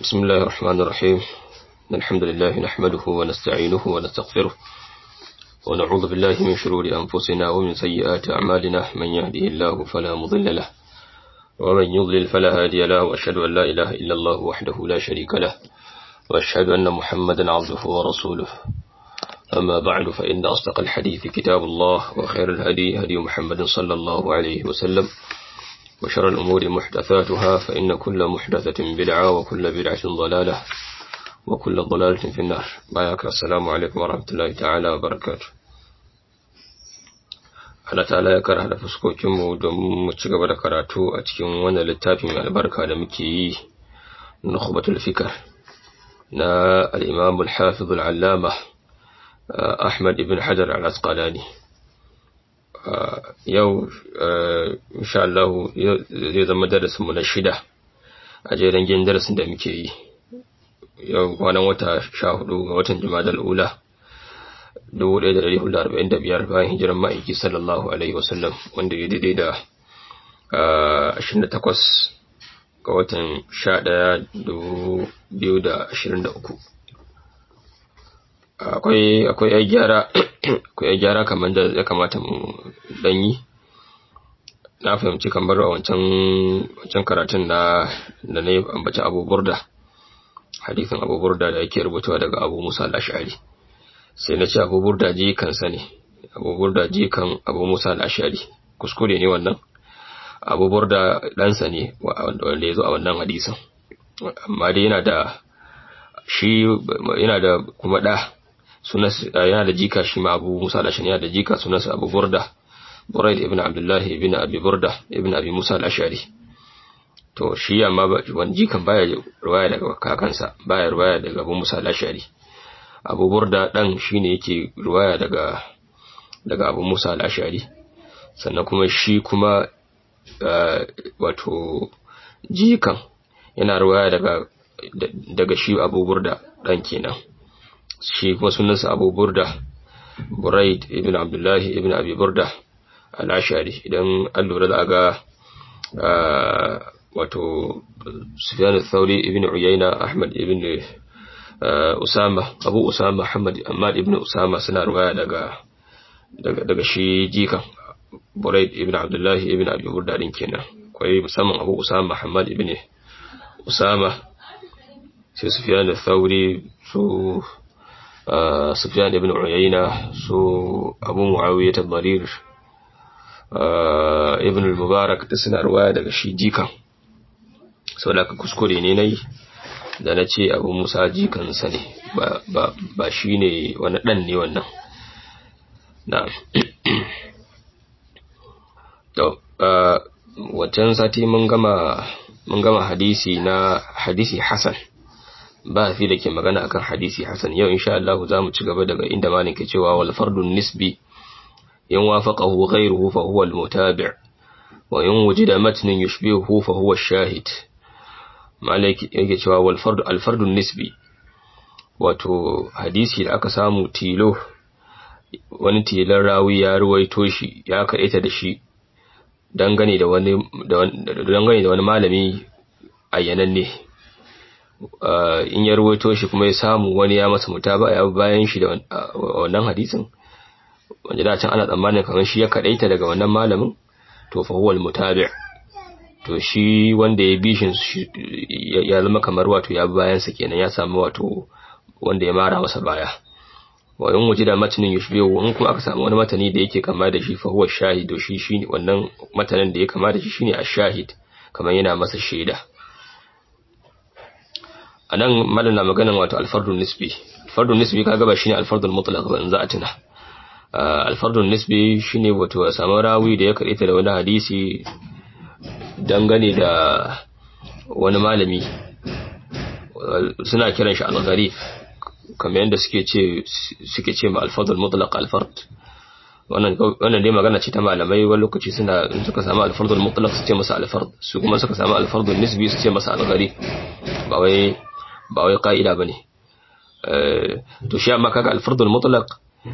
بسم الله الرحمن الرحيم. الحمد لله نحمده ونستعينه ونستغفره ونعوذ بالله من شرور أنفسنا ومن سيئات أعمالنا. من يهده الله فلا مضل له ومن يضلل فلا هادي له، وأشهد أن لا إله إلا الله وحده لا شريك له، وأشهد أن محمدا عبده ورسوله. أما بعد، فإن أصدق الحديث كتاب الله، وخير الهدي هدي محمد صلى الله عليه وسلم، وشر الأمور محدثاتها، فإن كل محدثة بدعة وكل بدعة ضلالة وكل ضلالة في النار. باياك السلام عليكم ورحمة الله تعالى وبركاته. Allah ta'ala ya kara da fuskokinmu don mu ci gaba da karatu a cikin wannan littafi mai albarka da muke yi, Nukhbatul Fikr na al-Imam al-Hafiz al-Allama Ahmad ibn Hajar al-Asqalani. Yau insha Allah zai zama darasin mu na 6 a jerin darasin da muke yi. Yau kwanan wata 14 ga watan Jumadal Ula 1445 bayan hijiran ma'aiki sallallahu alaihi wasallam, wanda ya daidai da 28 ga watan 11 2023. Akwai ai gyara kamar da ya kamata mu danyi. Na fahimci kamar a wancan karatun da na ambaci Abu Burda, hadisin Abu Burda da yake rubutawa daga Abu Musa al-Ash'ari. Sai na ce Abu Burda jikansa ne, Abu Burda jikan Abu Musa al-Ash'ari. Kuskure ne wannan. Abu Burda ɗansa ne wanda ya zo a wannan hadisin, amma dai yana da kuma ɗa yana da jika shi ma Abu Musa al-Ash'ari, yana da jika sunansa Abu Burda, Buraid ibn Abdullah ibn Abi Burda ibn Abi Musa al-Ash'ari. To shi amma wani jikan baya riwaya daga kakansa, baya riwaya daga Abu Musa al-Ash'ari. Abu Burda dan shine yake riwaya daga Abu Musa al-Ash'ari. Sannan kuma shi kuma wato jikan yana riwaya daga shi Abu Burda dan kenan. Shi kuma sunansa Abu Burda Buraid ibn Abdullah ibn Abi Burda al-Ash'ari. Idan an lura da ga wato Sufyan al-Thawri ibn Uyayna, Ahmad ibn Usama, Abu Usama Muhammad Ahmad ibn Usama suna riwaya daga shi jikan Buraid ibn Abdullah ibn Abi Burda din kenan. Akwai musamman Abu Usama Muhammad ibn Usama, sai Sufyan al-Thawri, su Sufyan ibn Uyayna, su Abu Muawiyah al-Dharir, ibn al-Mubarak da suna riwaya daga shi jikan. Saboda ka kuskure ne nayi da na ce Abu Musa jikansa ne, ba shi ne wani ɗan ne wannan. Na'am. To wancan sati mun gama hadisi hasan, ba fi da ke magana akan hadisi hasan. Yau insha Allah za mu ci gaba daga inda malin ke cewa wal fardun nisbi in wafaqahu ghayruhu fa huwa al-mutabi' wa in wujida matnun yushbihuhu fa huwa ash-shahid. Malaki yake cewa wal fardun nisbi, wato hadisi da aka samu tilo, wani tilan rawi ya ruwaito shi, ya kaita da shi dangane da wani malami ayyananne. In ya ruwaito shi kuma ya samu wani ya masa mutaba ya bayan shi da wannan hadisin, wanda da can ana tsammanin kamar shi ya kadaita daga wannan malamin, to fa huwa al-mutabi'. To shi wanda ya bi shi ya zama kamar wato ya bayan sa kenan, ya samu wato wanda ya mara masa baya. Wa in wujida matnin yushbihu, in kuma aka samu wani matani da yake kama da shi, fa huwa shahid. Shi shine wannan matanin da ya kama da shi shine ash-shahid, kamar yana masa shaida. Anan mallan na maganan wato al-fardun nisbi. Al-fardun nisbi kaga ba shine al-fardul mutlaq ba in za a tuna. Al-fardun nisbi shine wato samu rawi da ya karita da wani hadisi dangane da wani malami, suna kiran shi al-gharib, kamar yadda suke ce ma al-fardul mutlaq al-fard. Wannan dai magana ce ta malamai. Wani lokaci suka samu al-fardul mutlaq su ce masa al-fard, su kuma suka samu al-fardul nisbi su ce masa al-gharib. Ba wai ka'ida bane. To shi amma kaga al-fardul mutlaq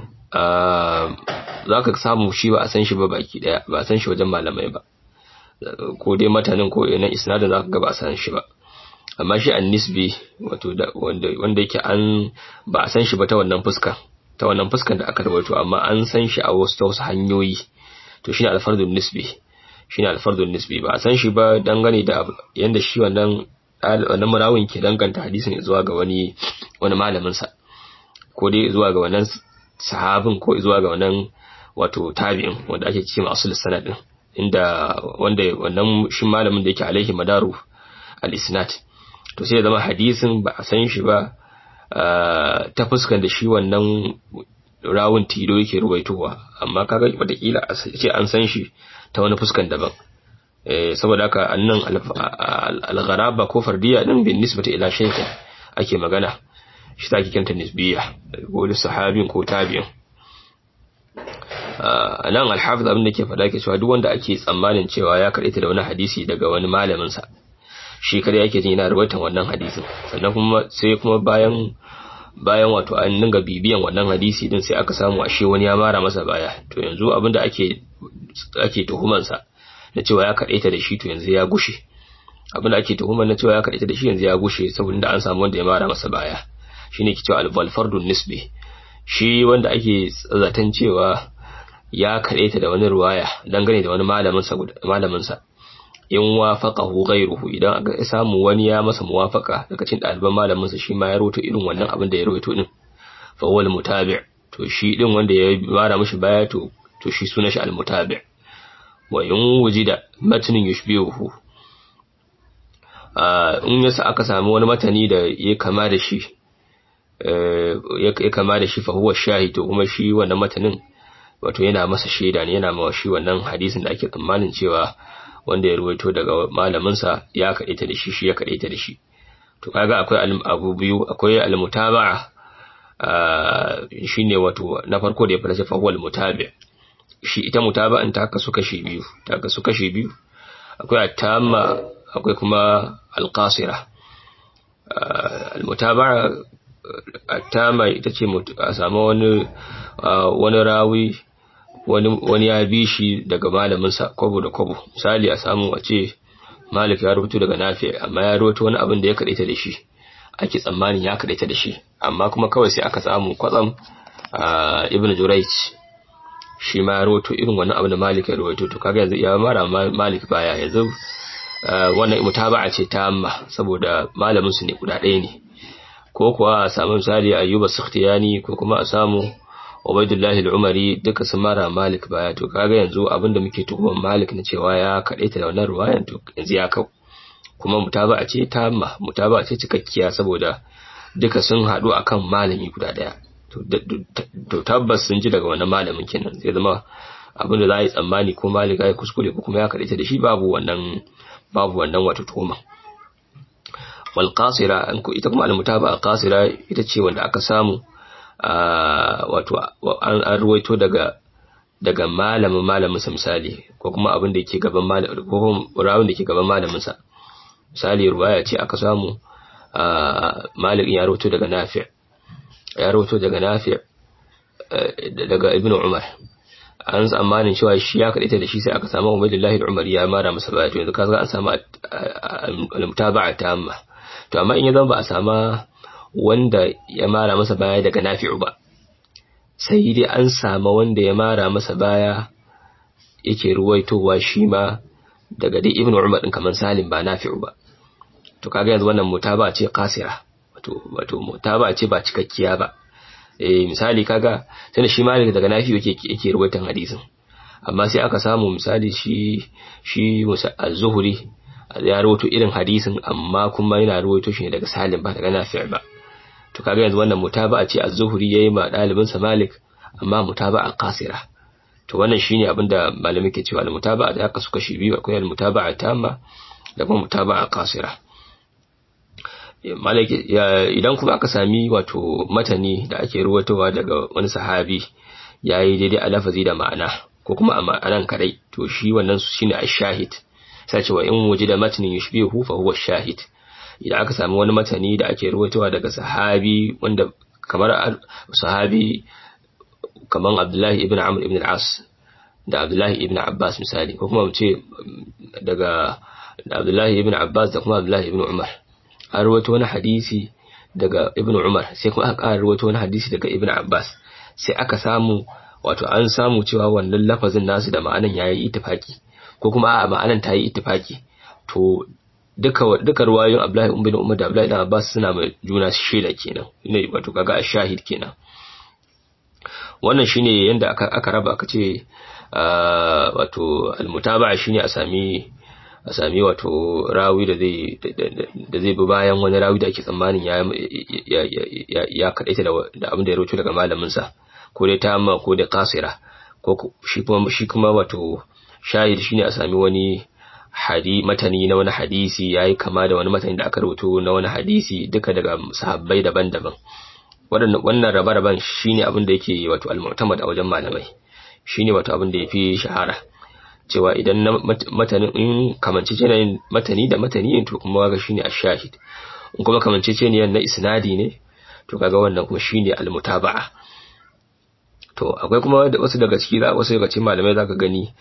zaka samu shi ba a san shi ba baki daya, ba a san shi wajen malamai ba, ko dai matanin ko ina isnadin zaka ga ba a san shi ba. amma shi an-nisbi wato wanda yake an ba a san shi ba ta wannan fuskan da aka rawaito amma an san shi a wasu hanyoyi to shine al-fardun nisbi ba a san shi ba dangane da yanda shi wannan murawin ke danganta hadisin zuwa ga wani malamin sa ko dai zuwa ga wannan sahabin ko zuwa ga wannan wato tabi'in wanda ake cewa asul sanad din inda wannan shi malamin da yake alaihi madaru al-isnad to sai ya zama hadisin ba a san shi ba ta fuskan da shi wannan rawun tilo yake ruwaitowa amma kaga wataƙila a ce an san shi ta wani fuskan daban saboda haka annan al-gharaba ko fardiya din bin nisbati ila shaykhin ake magana shi take kanta nisbiya ko da sahabin ko tabi'in nan al-hafiz abin da ke faɗa ke cewa duk wanda ake tsammanin cewa ya karɓi da wani hadisi daga wani malamin sa shi kare yake jin yana rubutan wannan hadisin sannan kuma sai kuma bayan wato an dinga bibiyan wannan hadisi din sai aka samu ashe wani ya mara masa baya to yanzu abinda ake tuhuman sa da cewa ya kadaita da shi to yanzu ya gushe abinda ake tuhuman na cewa ya kadaita da shi yanzu ya gushe saboda an samu wanda ya mara masa baya shine ke cewa al-fardun nisbi shi wanda ake zaton cewa ya kadaita da wani ruwaya dangane da wani malamin sa in wafaqahu ghayruhu idan aka samu wani ya masa muwafaqa daga cikin ɗaliban malamin sa shi ma ya rawaito irin wannan abin da ya rawaito din fa huwa al-mutabi' to shi din wanda ya bara mishi baya to shi sunan shi al-mutabi' wa in wujida matnin yushbihuhu in yasa aka samu wani matani da ya kama da shi fa huwa shahid to kuma shi wannan matanin wato yana masa shaida ne yana ma shi wannan hadisin da ake tsammanin cewa wanda ya ruwaito daga malaminsa ya kadaita da shi ya kadaita da shi to kaga akwai abu biyu akwai al-mutaba'a shine wato na farko da ya fara fa huwa al-mutabi' shi ita mutaba'an ta kasu kashi biyu akwai at-tamma akwai kuma al-qasira al-mutaba'a at-tamma ita ce a samu wani rawi wani ya bi shi daga malaminsa kwabo da kwabo misali a samu a ce Malik ya rubuto daga Nafi amma ya rubuto wani abin da ya kadaita da shi ake tsammanin ya kadaita da shi amma kuma kawai sai aka samu kwatsam Ibn Jurayj shi ma ya rubuto irin wannan abin da Malik ya rubuto to kaga yanzu ya mara Malik baya yanzu wannan mutaba'a ce ta amma saboda malamin su ne guda ɗaya ne ko kuwa a samu misali Ayyub as-Sakhtiyani ko kuma a samu Ubaydullah al-Umari duka sun mara Malik baya to kaga yanzu abinda muke tuhumar Malik na cewa ya kadaita da wannan ruwayan to yanzu ya kau kuma mutaba'a ce tamma mutaba'a ce cikakkiya saboda duka sun hadu akan malami guda daya to tabbas sun ji daga wannan malamin kenan sai zama abinda za a yi tsammani ko Malik ya kuskure ko kuma ya kadaita da shi babu wannan wato tuhuma wal qasira ita kuma al-mutaba'a qasira ita ce wanda aka samu wato an ruwaito daga malamin sa misali ko kuma abin da yake gaban malamin ko kuma rawun da yake gaban malamin sa misali ruwaya ce aka samu Malik ya ruwaito daga Nafi' daga Ibn Umar an tsammanin cewa shi ya kadaita da shi sai aka samu Ubaydullah al-Umari ya mara masa baya to yanzu kaga an samu al-mutaba'a tamma to amma in ya zama ba a sama wanda ya mara masa baya daga Nafi'u ba sai dai an samu wanda ya mara masa baya yake ruwaitowa shi ma daga dai Ibn Umar din kaman Salim ba Nafi'u ba to kaga yanzu wannan mutaba ce qasira wato mutaba ce ba cikakkiya ba misali kaga sai shi Malik daga Nafi'u yake ruwaitan hadisin amma sai aka samu misali shi Musa az-Zuhri ya rawaito irin hadisin amma kuma yana rawaito shi daga Salim ba daga Nafi' ba to kaga yanzu wannan mutaba'a ce az-Zuhri yayi ma dalibin sa Malik amma mutaba'a qasira to wannan shine abinda malami ke cewa al-mutaba'a da aka suka shi biyu akwai al-mutaba'a tamma da kuma mutaba'a qasira Malik idan kuma aka sami wato matani da ake ruwatowa daga wani sahabi yayi daidai a lafazi da ma'ana ko kuma a ma'anan kadai to shi wannan shine ash-shahid sai ce wa in wujida matnin yushbihu fa huwa ash-shahid idan aka sami wani matani da ake ruwatowa daga sahabi wanda kamar sahabi kaman Abdullahi ibn Amr ibn al-As da Abdullahi ibn Abbas misali ko kuma mu ce daga Abdullahi ibn Abbas da kuma Abdullahi ibn Umar an rawaito wani hadisi daga Ibn Umar sai kuma aka rawaito wani hadisi daga Ibn Abbas sai aka samu wato an samu cewa wannan lafazin nasu da ma'anan yayi ittifaki ko kuma a ma'anan ta yi ittifaki to duka ruwayoyin Abdullahi ibn Umar da Abdullahi ibn Abbas suna mai juna shaida kenan ne wato kaga ashahid kenan wannan shine yanda aka raba aka ce wato almutaba'a shine a sami wato rawi da zai bi bayan wani rawi da ake tsammanin ya kadaita da abin da ya rawaito daga malamin sa ko dai tamma ko dai qasira ko shi kuma wato shahid shine a sami wani matani na wani hadisi yayi kama da wani matani da aka rawaito na wani hadisi duka daga sahabbai daban-daban wannan rabe-raben shine abin da yake wato al-mu'tamad a wajen malamai shine wato abin da yafi shahara cewa idan matanin in kamanceceniyan matani da matani to kuma ga shine ash-shahid in kuma kamanceceniyan na isnadi ne to kaga wannan kuma shine al-mutaba'a to akwai kuma wasu daga cikin malamai zaka gani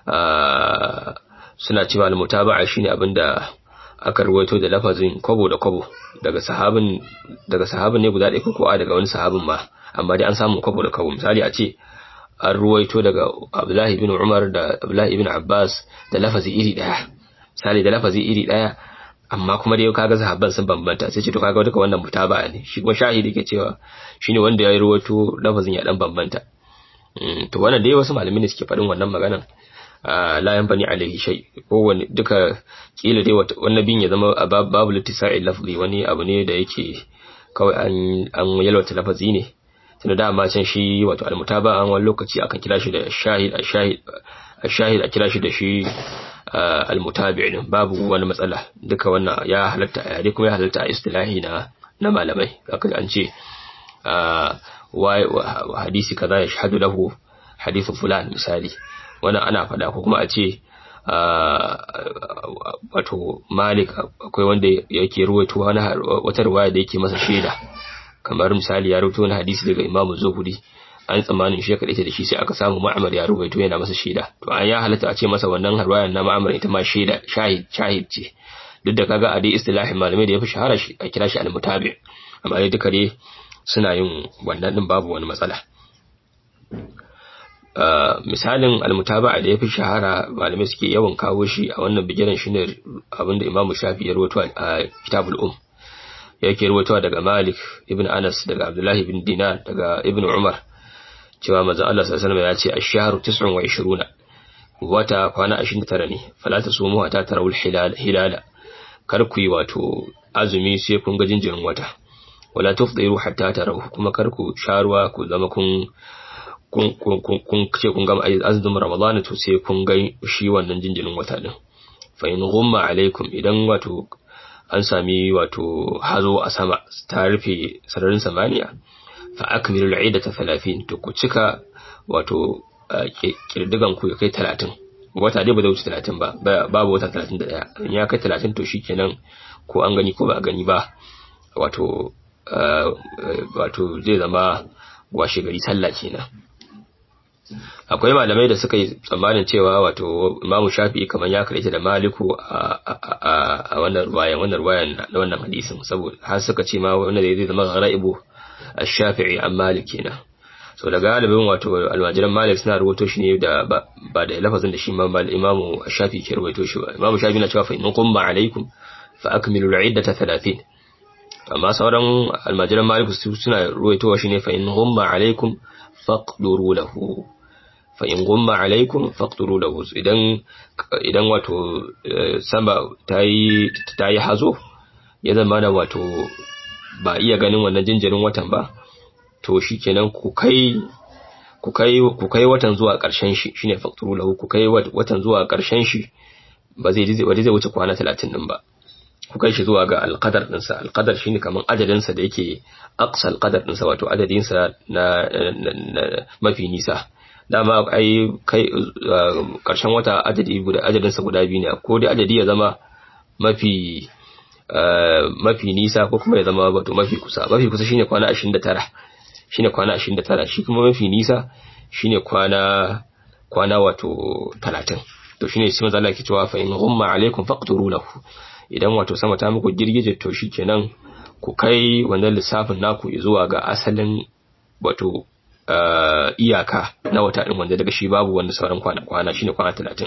suna cewa al-mutaba'a shine abinda aka ruwaito da lafazin kwabo da kwabo daga sahabin ne guda ɗaya ko daga wani sahabin ma amma dai an samu kwabo da kwabo misali a ce an ruwaito daga Abdullahi ibn Umar da Abdullahi ibn Abbas da lafazi iri daya misali da lafazi iri daya amma kuma dai kaga sahabban sun bambanta sai ce to kaga duka wannan mutaba'a ne shi kuma shahidi ke cewa shine wanda ya ruwaito lafazin ya dan bambanta to wannan dai wasu malamai ne suke faɗin wannan maganan la yanbani alaihi shay kowanne duka kila dai wannan bin ya zama babu littisa'i lafzi wani abu ne da yake kawai an yalwata lafazi ne tunda dama can shi wato almutaba an wani lokaci akan kira shi da shahid a kira shi da shi almutabi' babu wani matsala duka wannan ya halatta a yare kuma ya halatta a istilahi na malamai aka an ce hadisi kaza ya shahadu lahu hadithu fulan misali wannan ana faɗa ko kuma a ce wato Malik akwai wanda yake ruwaito wata riwaya da yake masa shaida kamar misali ya ruwaito wani hadisi daga Imam Zuhri an tsammanin shi kadai da shi sai aka samu Ma'mar ya ruwaito yana masa shaida to an ya halatta a ce masa wannan riwayar na Ma'mar ita ma shaida shahid ce duk da kaga a dai istilahin malamai da yafi shahara shi a kira shi al-mutabi' amma dai duka dai suna yin wannan din babu wani matsala misalin al-mutaba'a da yafi shahara malamai suke yawan kawo shi a wannan bigiran shine abinda Imam Shafi ya rawaito a Kitabul yake rawaito daga Malik ibn Anas daga Abdullah ibn Dinar daga Ibn Umar cewa manzon Allah sallallahu alaihi wasallam ya ce ash-shahru 29 wata kwana 29 ne fala tasumu hatta tarawul hilala kar ku yi wato azumi sai kun ga jinjirin wata wala tufdiru hatta tarawu kuma kar ku sharuwa ku zama kun ce kun gama azumin Ramadan to sai kun ga shi wannan jinjirin wata din fa in ghumma alaikum idan wato an sami wato hazo a sama ta rufe sararin samaniya fa akmilu al'idata 30 to ku cika wato kirdigan ku ya kai 30 wata dai ba da wuce 30 ba babu wata 31 in ya kai 30 to shikenan ko an gani ko ba a gani ba wato zai zama washe gari sallah kenan akwai malamai da suka yi tsammanin cewa wato Imam Shafi'i kamar ya karanta da Maliku a wannan ruwayan na wannan hadisin saboda har suka ce ma wannan zai zama ghaibu ash-Shafi'i an Malik kenan so da galibin wato almajiran Malik suna ruwato shi ne da ba da lafazin da shi Imam Shafi'i ke ruwato shi ba Imam Shafi'i na cewa fa in qumma alaikum fa akmilu al-iddata 30 amma sauran almajiran Malik suna ruwaito shi ne fa in qumma alaikum faqduru lahu fa in gumma alaikum faqduru lahu idan wato sama tayi hazo ya zama da wato ba iya ganin wannan jinjirin watan ba to shikenan ku kai watan zuwa ƙarshen shi shine faqduru lahu ku kai watan zuwa ƙarshen shi ba zai wuce kwana 30 din ba ku kai shi zuwa ga alqadar dinsa alqadar shine kaman adadin sa da yake aqsa alqadar dinsa wato adadin sa na mafi nisa dama ai kai karshen wata adadin sa guda biyu ne ko dai adadi ya zama mafi nisa ko kuma ya zama wato mafi kusa shine kwana 29 shi kuma mafi nisa shine kwana wato 30 to shine sai manzo Allah yake cewa fa in ghumma alaikum faqturu lahu idan wato sama ta muku girgije to shikenan ku kai wannan lissafin naku zuwa ga asalin wato iyaka na wata din wanda daga shi babu wanda sauran kwana shine kwana 30.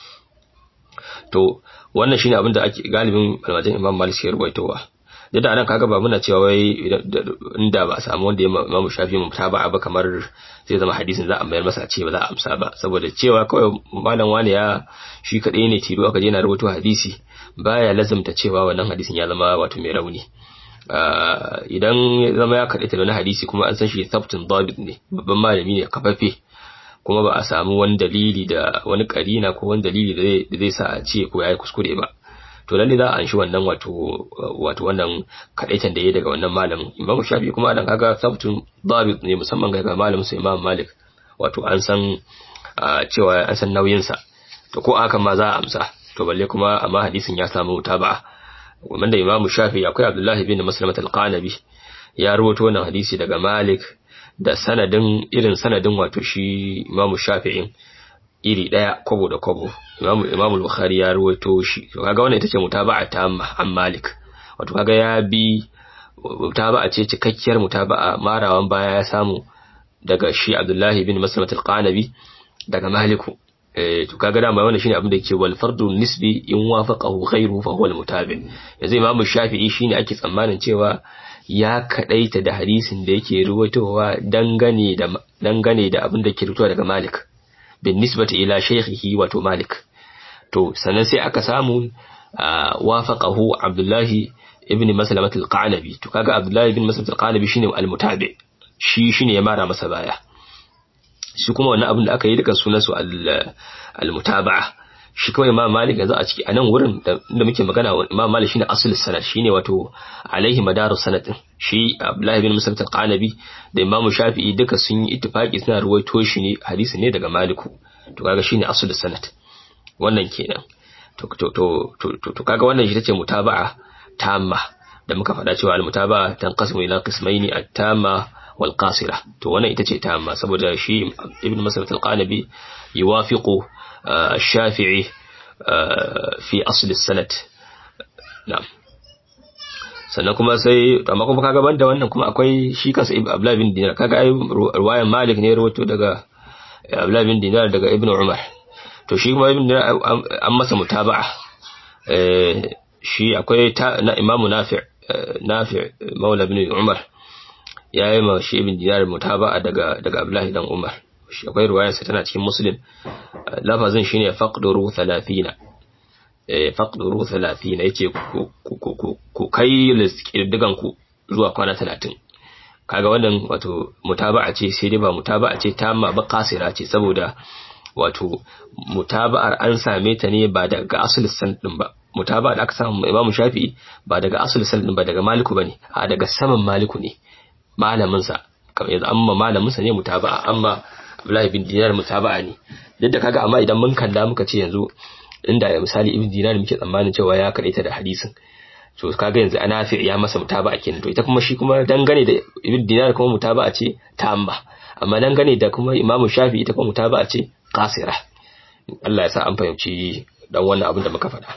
to wannan shine abin da ake galibin almajin Imam Malik ke rubaitowa. Da anan kaga ba muna cewa wai inda ba a samu wanda Imam Shafi mu ba kamar zai zama hadisin za a mayar masa ce ba za a amsa ba, saboda cewa kawai malam wani ya shi kadai ne tilo aka je na rubuto hadisi baya lazumta cewa wannan hadisin ya zama wato mai rauni. Idan ya zama ya kaɗaita da wani hadisi kuma an san shi sabtun dabit ne, babban malami ne kafafe, kuma ba a samu wani dalili da wani karina ko wani dalili da zai sa a ce ko yayi kuskure ba, to lalle za a anshi wannan wato wannan kadaitan da yayi daga wannan malamin. Imam Shafi kuma dan kaga sabtun dabit ne, musamman ga malamin sa Imam Malik, wato an san cewa an san nauyin sa, to ko haka ma za a amsa, to balle kuma amma hadisin ya samu mutaba'a. Wanda Imam Shafi akwai Abdullah bin Maslamat al-Qanabi ya rawaito wannan hadisi daga Malik da irin sanadin wato shi Imam Shafi'in iri daya kobo da kobo. Imam Bukhari ya rawaito shi, to kaga wannan ita ce mutaba'a ta an Malik, wato kaga ya bi mutaba'a ce cikakkiyar mutaba'a, marawan baya ya samu daga shi Abdullah bin Maslamat al-Qanabi daga Maliku. To kaga dama wannan shine abin da yake wal fardu nisbi in wafaqahu ghayruhu fa huwa al mutabi. Yanzu Imam Shafi'i shine ake tsammanin cewa ya kadaita da hadisin da yake ruwaitowa dangane da abin da yake ruwaitowa daga Malik bin nisbati ila shaykhihi wato Malik. To sannan sai aka samu wafaqahu Abdullah ibn Maslamat al-Qanabi. To kaga Abdullah ibn Maslamat al-Qanabi shine al mutabi, shine ya mara masa baya. Shi kuma wannan abin da aka yi duka sunan su al-mutaba'a. Shi kawai Imam Malik yanzu a ciki anan wurin da muke magana, Imam Malik shine asul sanad, shine wato alaihi madaru sanadin. Shi Abdullah ibn Muslim al-Qanabi da Imam Shafi'i duka sun yi ittifaqi suna ruwaito shi ne hadisi ne daga Maliku. To kaga shine asul sanad. Wannan kenan. To kaga wannan shi tace mutaba'a tamma da muka faɗa cewa al-mutaba'a tanqasimu ila qismaini at-tamma wal qasira. To wannan ita ce tamma saboda shi Ibn Mas'ud al-Qanabi yuwafiqu Shafi'i fi asl as-sanad. Na'am. Sannan kuma sai amma kuma kaga banda wannan kuma akwai shi kansa Abdullah bin Dinar, kaga ai riwayan Malik ne rawaito daga Abdullah bin Dinar daga Ibn Umar. To shi kuma Ibn Dinar an masa mutaba'a. Shi akwai na Imam Nafi' Maula bin Umar ya yi ma shi Ibn Dinar mutaba'a daga Abdullahi dan Umar. Shi akwai riwayar sa tana cikin Muslim, lafazin shine faqduru 30. Faqduru 30 yace ku kai digan ku zuwa kwana 30. Kaga wannan wato mutaba'a ce, sai dai ba mutaba'a ce tamma ba, qasira ce, saboda wato mutaba'ar an same ta ne ba daga asul sanad din ba. Mutaba'a da aka samu Imam Shafi'i ba daga asul sanad din ba, daga Maliku bane, a daga saman Maliku ne, malamin sa. Kamar yanzu amma malamin sa ne mutaba'a, amma Abdullah bin Dinar mutaba'a ne. Duk da kaga amma idan mun kalla muka ce yanzu inda misali Ibn Dinar muke tsammanin cewa ya kadaita da hadisin, to kaga yanzu Nafi' ya masa mutaba'a kenan. To ita kuma shi kuma dangane da Ibn Dinar kuma mutaba'a ce tamma, amma dangane da kuma Imam Shafi'i ita kuma mutaba'a ce qasira. Allah ya sa an fahimci dan wannan abin da muka faɗa.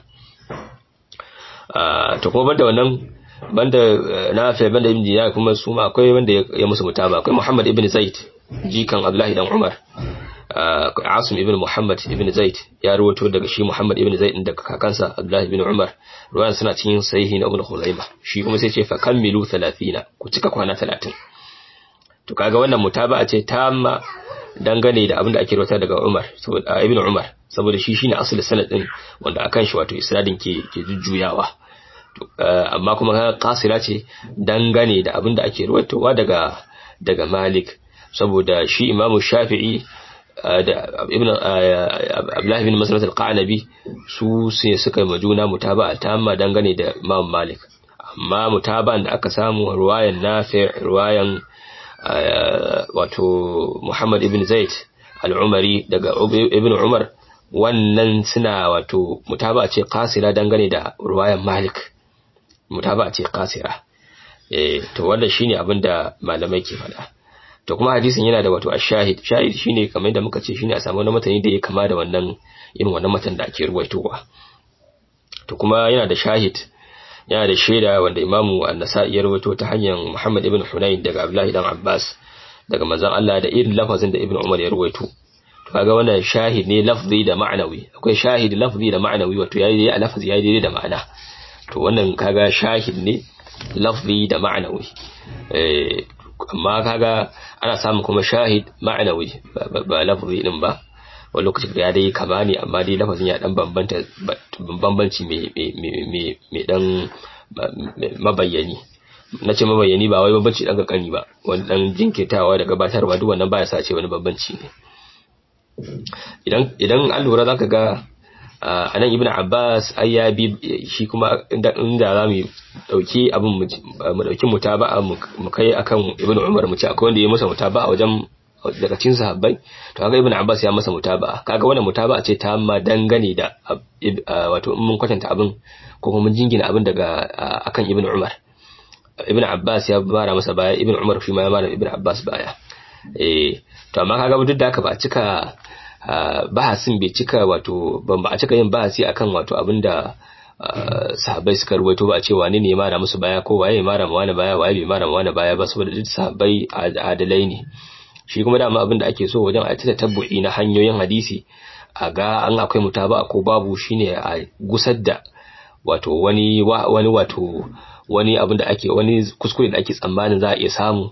To kuma banda wannan, banda Nafi' banda Ibn Dinar kuma su ma akwai wanda ya musu mutaba'a. Akwai Muhammad ibn Zaid jikan Abdullahi dan Umar. Asim ibn Muhammad ibn Zaid ya rawaito daga shi Muhammad ibn Zaid daga kakansa Abdullahi ibn Umar. Ruwan suna cikin sahihi na Ibn Khuzaimah. Shi kuma sai ce fa kammilu 30, ku cika kwana 30. To kaga wannan mutaba'a ce tamma dangane da abin da ake rawaita daga Umar, saboda Ibn Umar, saboda shi shine asali sanad din wanda akan shi wato isnadin ke jujjuyawa. Amma kuma qasira ce dangane da abin da ake rawaitowa daga Malik, saboda shi Imam Shafi'i da Abdullah ibn Mas'ud al-Qanabi su sai suka yi majuna mutaba'a tamma dangane da Imam Malik. Amma mutaba'an da aka samu riwayan Nafi', riwayan wato Muhammad ibn Zaid al-Umari daga Ibn Umar, wannan suna wato mutaba'a ce qasira dangane da riwayan Malik, mutaba'a ce qasira. To wannan shine abinda malamai ke faɗa. To kuma hadisin yana da wato ash-shahid. Shahid shine kamar yadda muka ce shine a samu wani matani da ya kama da wannan irin wannan matan da ake ruwaitowa. to kuma yana da shahid, yana da shaida wanda Imamu An-Nasa'i ya rawaito ta hanyar Muhammad ibn Hunayn daga Abdullah ibn Abbas daga manzon Allah da irin lafazin da Ibn Umar ya rawaito. To kaga wannan shahid ne lafzi da ma'anawi, akwai shahid lafzi da ma'anawi, wato yayi a lafzi yayi da ma'ana. To wannan kaga shahid ne lafzi da ma'anawi. Amma kaga ana samun kuma shahid ma'anawi ba lafzi din ba, wani lokacin ya dai kama ne amma dai lafazin ya dan bambanci mai dan mabayyani. Na ce mabayyani ba wai bambanci dan kakani ba, wani dan jinkirtawa da gabatarwa duk wannan baya sa ce wani bambanci ne. Idan an lura zaka ga anan Ibn Abbas ai ya bi shi kuma inda za mu dauki abin mu dauki mutaba'a mu kai akan Ibn Umar mu ce akwai wanda ya masa mutaba'a wajen daga cikin sahabbai, to kaga Ibn Abbas ya masa mutaba'a. Kaga wannan mutaba'a ce ta amma dangane da wato in mun kwatanta abin ko kuma mun jingina abin daga akan Ibn Umar. Ibn Abbas ya bara masa baya, Ibn Umar shi ma ya bara Ibn Abbas baya. To amma kaga duk da haka ba a cika bahasin bai cika wato ba a cika yin bahasi akan wato abinda sahabbai suka ruwaito ba a ce wane ne ya mara musu baya ko waye ya mara wani baya waye bai mara wani baya ba, saboda duk sahabbai adalai ne. Shi kuma dama abinda ake so wajen a ta tabbu'i na hanyoyin hadisi a ga an akwai mutaba'a ko babu, shine a gusar da wato wani abin da ake wani kuskure da ake tsammanin za a iya samu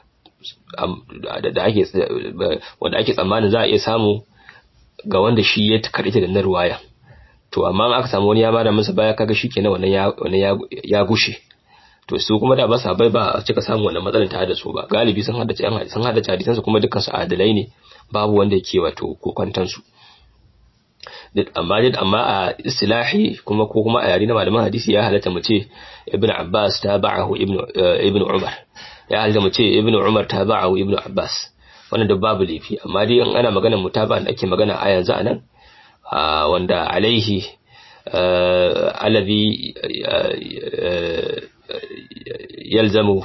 wanda ake tsammanin za a iya samu ga wanda shi ya karɓi da na ruwaya. To amma aka samu wani ya bada masa baya, kaga shikenan wannan ya gushe. To su kuma da ba sa bai ba a cika samu wannan matsalar ta da su ba, galibi sun haddace hadisan su kuma dukkan su adalai ne, babu wanda yake wato kokwantan su. Amma a istilahi kuma ko kuma a yare na malaman hadisi ya halatta mu ce Ibn Abbas tabi'ahu Ibn Umar, ya halatta mu ce Ibn Umar tabi'ahu Ibn Abbas, wannan da babu laifi. Amma dai in ana magana mutaba'an da ake magana a yanzu anan wanda alaihi alladhi yalzamu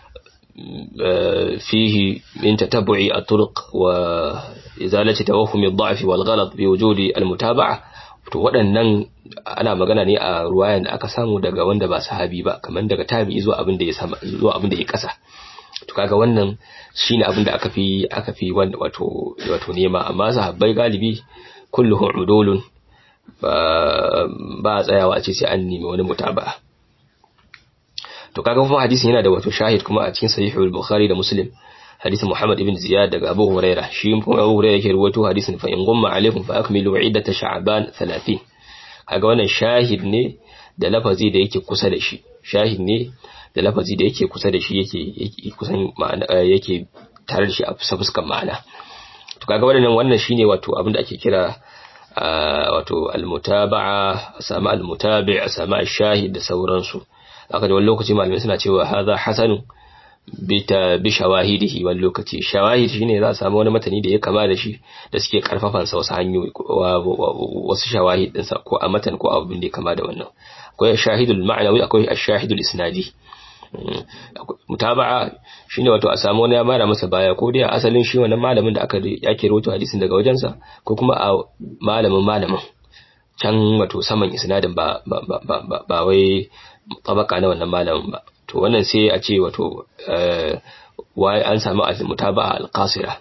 فيه من تتبع الطرق وإزالة توهم الضعف والغلط بوجود المتابعة. to waɗannan ana magana ne a ruwayan da aka samu daga wanda ba sahabi ba, kamar daga tabi'i zuwa abin da ya sama zuwa abin da ya kasa. To kaga wannan shine abin da aka fi wanda wato nema. Amma sahabbai galibi kulluhum udulun, ba tsayawa a ce sai an nemi wani mutaba'a. To kaga kuma hadisin yana da wato shahid kuma a cikin sahihul Bukhari da Muslim, hadisin Muhammad ibn Ziyad daga Abu Hurairah. Shi kuma Abu Hurairah yake rawaito hadisin fa in gumma alaikum fa akmilu iddata sha'ban 30. Kaga wannan shahid ne da lafazi da yake kusa da shi, shahid ne da lafazi da yake kusa da shi, yake kusan ma'ana yake tare da shi a fuskan ma'ana. To kaga wannan shine wato abin da ake kira wato al-mutaba'a, sama al-mutabi', sama al-shahid da sauransu. Haka da wani lokaci malamai suna cewa hadha hasanu bi shawahidihi. Wani lokaci shawahid shine za a samu wani matani da ya kama da shi da suke karfafan sa wasu hanyoyi, wasu shawahid din sa ko a matan ko abin da ya kama da wannan. Akwai shahidul ma'nawi, akwai ash-shahidul isnadi. Mutaba'a shine wato a samu wani ya mara masa baya, ko dai asalin shi wannan malamin da yake rawaito hadisin daga wajensa, ko kuma a malamin can wato saman isnadin ba wai tabaka na wannan malamin ba. To wannan sai a ce wato wai an samu al-mutaba'a al-qasira.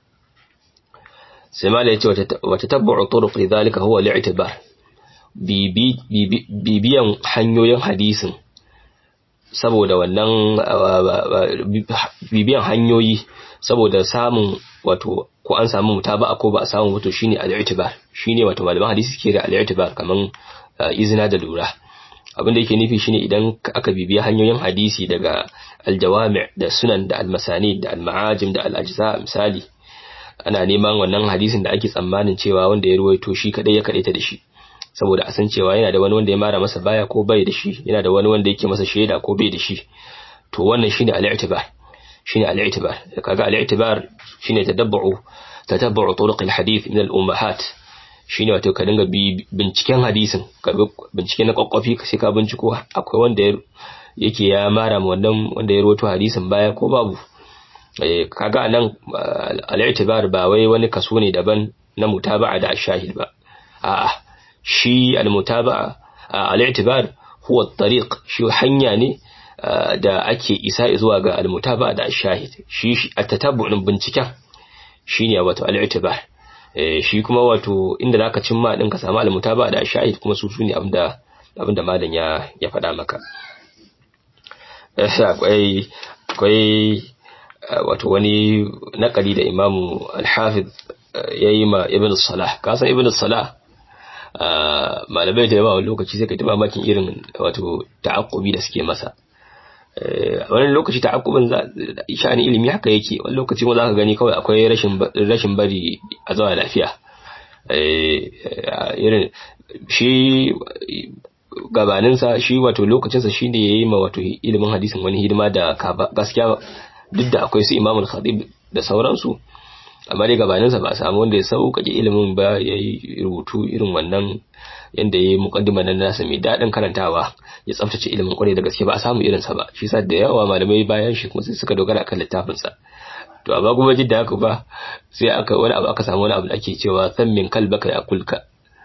sai ma da yace wata tatabbu'u turuq lidhalika huwa al-i'tibar, bibiyan hanyoyin hadisin saboda wannan bibiyan hanyoyi saboda samun wato ko an samu mutaba'a ko ba a samu wato shine al-i'tibar, shine wato malaman hadisi ke da al-i'tibar kaman izina da lura. Abinda yake nufi shine idan aka bibiya hanyoyin hadisi daga al-jawami' da sunan da al-masanid da al-ma'ajim da al-ajza, misali ana neman wannan hadisin da ake tsammanin cewa wanda ya ruwaito shi kadai ya kadaita da shi, saboda a san cewa yana da wani wanda ya mara masa baya ko bai da shi, yana da wani wanda yake masa shaida ko bai da shi. To wannan shine al-i'tibar, shine al-i'tibar. Kaga al-i'tibar shine tatabbu'u turuq al-hadith min al-ummahat, shine wato ka dinga binciken hadisin, ka bincike na kokkofi sai ka binciko akwai wanda yake ya mara wannan wanda ya rawaito hadisin baya ko babu. Kaga anan al-i'tibar ba wai wani kaso ne daban na mutaba'a da shahid ba, a'a shi al-mutaba'a al-i'tibar huwa at-tariq shi hanya ne da ake isa zuwa ga al-mutaba da ash-shahid shi at-tatabbu'un binciken shine wato al-i'tibar shi kuma wato inda zaka cimma din ka samu al-mutaba da ash-shahid kuma su ne abinda malam ya faɗa maka akwai wato wani nakali da imamu al-hafiz yayi ma ibn salah kasan ibn salah malamai da yawa wani lokaci sai ka ji mamakin irin wato ta'aqqubi da suke masa wani lokaci ta'aqqubin sha'ani ilimi haka yake wani lokaci ma zaka gani kawai akwai rashin bari a zauna lafiya irin shi gabaninsa shi wato lokacinsa shine yayi ma wato ilimin hadisin wani hidima da gaskiya duk da akwai su Imam al-Khatib da sauransu amma dai gabaninsa ba a samu wanda ya sauƙaƙe ilimin ba yayi rubutu irin wannan yanda yayi muqaddima nan nasa mai dadin karantawa ya tsaftace ilimin kwarai da gaske ba a samu irin sa ba shi yasa da yawa malamai bayan shi kuma sai suka dogara akan littafin sa to amma kuma jidda haka ba sai aka samu wani abu da ake cewa sammin kalbaka ya kulka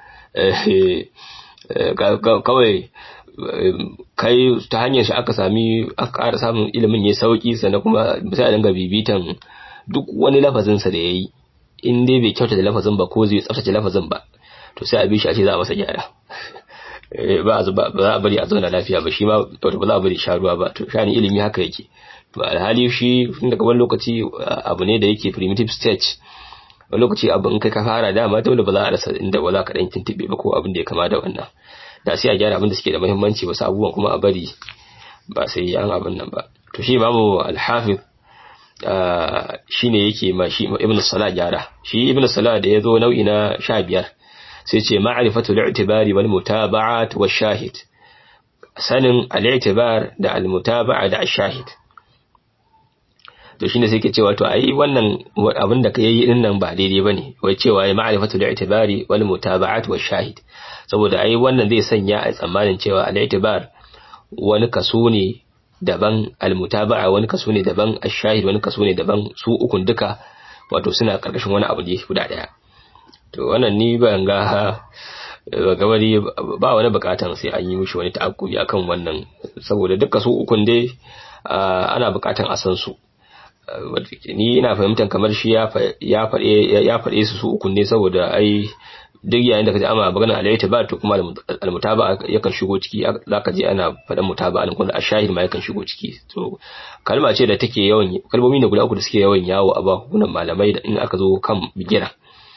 kawai kai ta hanyar shi aka ƙara samun ilimin ya sauki sannan kuma sai a dinga bibitan duk wani lafazin sa da yayi in dai bai kyautata lafazin ba ko zai tsaftace lafazin ba to sai a bi shi a ce za a masa gyara ba za a bari a zauna lafiya ba shi ma ba za a bari sha ruwa ba to shani ilimi haka yake to alhali shi daga wani lokaci abu ne da yake primitive stage wani lokaci abu in kai ka fara dama dole ba za a rasa inda ba za ka dan tuntube ba ko abin da ya kama da wannan da sai a gyara abin da suke da muhimmanci wasu abubuwan kuma a bari ba sai an abin nan ba to shi babu al-hafiz shine yake ma shi ibn salah gyara shi ibn salah da yazo nau'i na 15 sai ce ma'rifatu al-i'tibari wal mutaba'at wash shahid sanin al-i'tibar da al-mutaba'a da ash-shahid to shine sai ke cewa to ai wannan abin da kai din nan ba daidai bane wai cewa ya ma'rifatu al-i'tibari wal mutaba'at wash shahid saboda ai wannan zai sanya a tsammanin cewa al-i'tibar wani kaso ne daban al-mutaba'a wani kaso ne daban ash-shahid wani kaso ne daban su ukun duka wato suna karkashin wani abu ne guda daya to wannan ni ban ga gabari ba wani bukatan sai an yi mishi wani ta'akkubi akan wannan saboda duka su ukun dai ana bukatan a san su ni ina fahimtar kamar shi ya faɗe su ukun ne saboda ai duk yayin da kaje ama magana al-i'tibar to kuma al-mutaba yakan shigo ciki zaka je ana faɗan mutaba an kuma ash-shahid ma yakan shigo ciki to kalma ce da take yawan kalmomi ne guda uku da suke yawan yawo a bakunan malamai da in aka zo kan bigira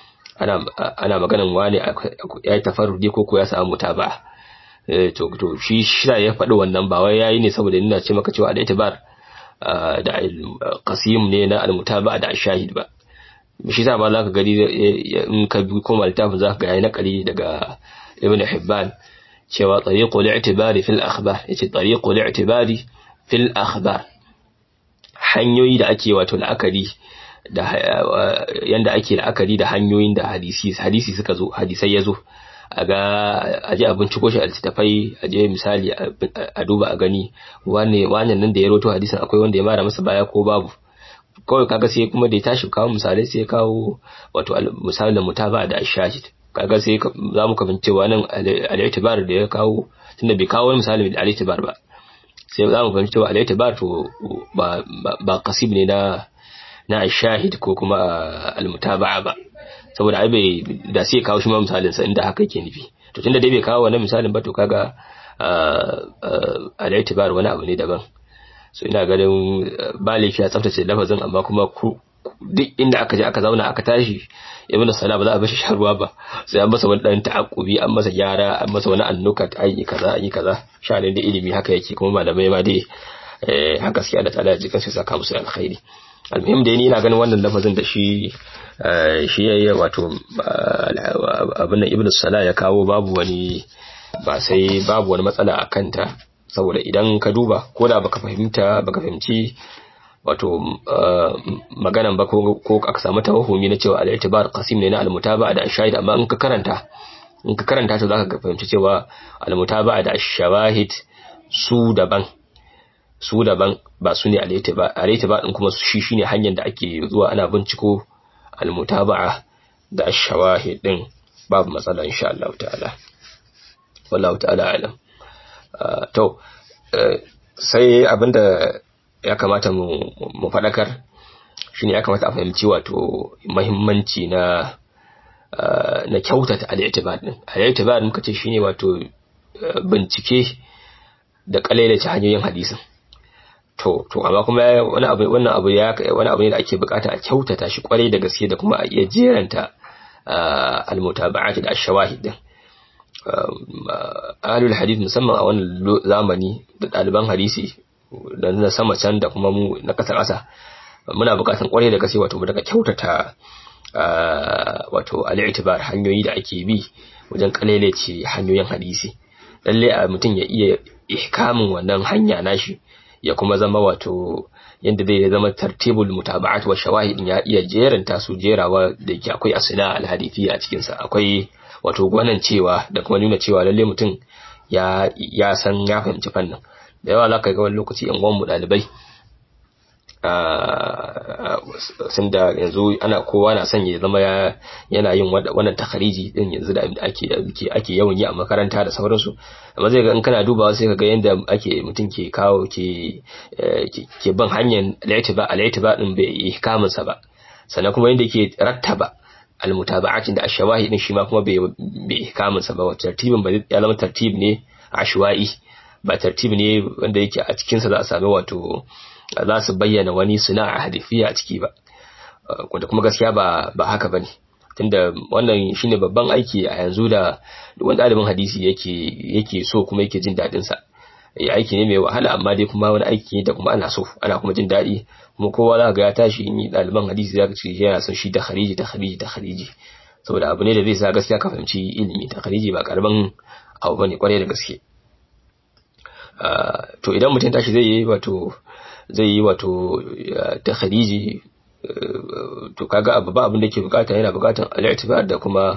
ana maganan wani ya tafarrudi ko ya samu mutaba to shi ya faɗi wannan ba wai yayi ne saboda ina ce maka cewa al-i'tibar da qasim ne na al-mutaba da ash-shahid ba shi sa ba za ka gani in ka bi koma littafin za ka ga yayi nakali daga ibn hibban cewa tariqul i'tibari fil akhbar yace tariqul i'tibari fil akhbar hanyoyi da ake wato la'akari da yanda ake la'akari da hanyoyin da hadisi suka zo hadisai yazo aga aje a binciko shi a littafai aje misali a duba a gani wannan nan da ya roto hadisin akwai wanda ya mara masa baya ko babu kawai kaga sai kuma da ya tashi kawo misalai sai kawo wato misalin mutaba da shahid kaga sai za mu kafin cewa nan al-i'tibar da ya kawo tunda bai kawo misalin da al-i'tibar ba sai za mu fahimci cewa al-i'tibar to ba qasib ne na shahid ko kuma al-mutaba'a ba saboda ai bai da sai kawo shi ma misalin sa inda haka yake nufi to tunda dai bai kawo wannan misalin ba to kaga al-i'tibar wani abu ne daban so ina ganin ba laifi a tsaftace lafazin amma kuma duk inda aka je aka zauna aka tashi ibn salah ba za a bashi sharuwa ba sai an masa wani dan ta'akkubi an masa gyara an masa wani annukat an yi kaza shanin da ilimi haka yake kuma malamai ma dai haka sai Allah ta'ala ya ji kansu saka musu alkhairi almuhim dai ni ina ganin wannan lafazin da shi yayi wato abin nan ibn salah ya kawo babu wani matsala a kanta saboda idan ka duba ko da baka fahimci wato maganan ba ko aka samu tawahumi na cewa al-i'tibar qasim ne na al-mutaba'a da ash-shahid amma in ka karanta to zaka fahimci cewa al-mutaba'a da ash-shawahid su daban ba su ne al-i'tibar din kuma shi shine hanyar da ake zuwa ana binciko al-mutaba'a da ash-shawahid din babu matsala insha Allah ta'ala wallahu ta'ala alam. To sai abinda ya kamata mu fadakar shine ya kamata a fahimci wato muhimmanci na kyautata al-i'tibar din. Al-i'tibar muka ce shine wato bincike da kalailace hanyoyin hadisin. To amma kuma wannan abu ne da ake bukata a kyautata shi kwarai da gaske da kuma a iya jeranta al-mutaba'at da ash-shawahid din. Ahlul hadith musamman a wannan zamani da ɗaliban hadisi da na sama can da kuma mu na ƙasa muna bukatan kwarai da gaske wato mu daga kyautata wato al-i'tibar hanyoyi da ake bi wajen kalailace hanyoyin hadisi. Lalle mutum ya iya ihkamin wannan hanya nashi ya kuma zama wato yanda zai zama tartibul mutaba'at wa shawahid ya iya jeranta su jerawa da yake akwai asna al-hadithiyya a cikin sa, akwai wato gwanan cewa da kuma nuna cewa lalle mutum ya san ya fahimci fannin. Da yawa zaka ga wani lokaci yan uwan mu dalibai sun da yanzu kowa na son ya zama yana yin wannan takhariji din yanzu da ake yawan yi a makaranta da sauransu, amma zai ga in kana dubawa sai ka ga yanda mutum ke kawo ke bin hanyar al-i'tiba din bai ihkamin sa ba, sannan kuma yanda yake rattaba al-mutaba'atin da ash-shawahid din shi ma kuma bai ihkamin sa ba. Wato tartibin ba ya zama tartib ne ashwa'i, ba tartib ne wanda yake a cikin sa za a sami wato za su bayyana wani sana'a hadisiya a ciki ba, wanda kuma gaskiya ba haka bane. Tunda wannan shine babban aiki a yanzu da wani ɗalibin hadisi yake so kuma yake jin dadin sa. Aiki ne mai wahala amma dai kuma wani aiki ne da kuma ana so ana kuma jin dadi, kuma kowa za ga ya tashi ni ɗaliban hadisi zaka ce yana son shi da khariji saboda abu ne da zai sa gaskiya ka fahimci ilimi. Takhariji ba karaman abu bane kwarai da gaske. To idan mutum tashi zai yi wato takhariji, to kaga ba abin da yake bukata, yana bukatan al-i'tibar da kuma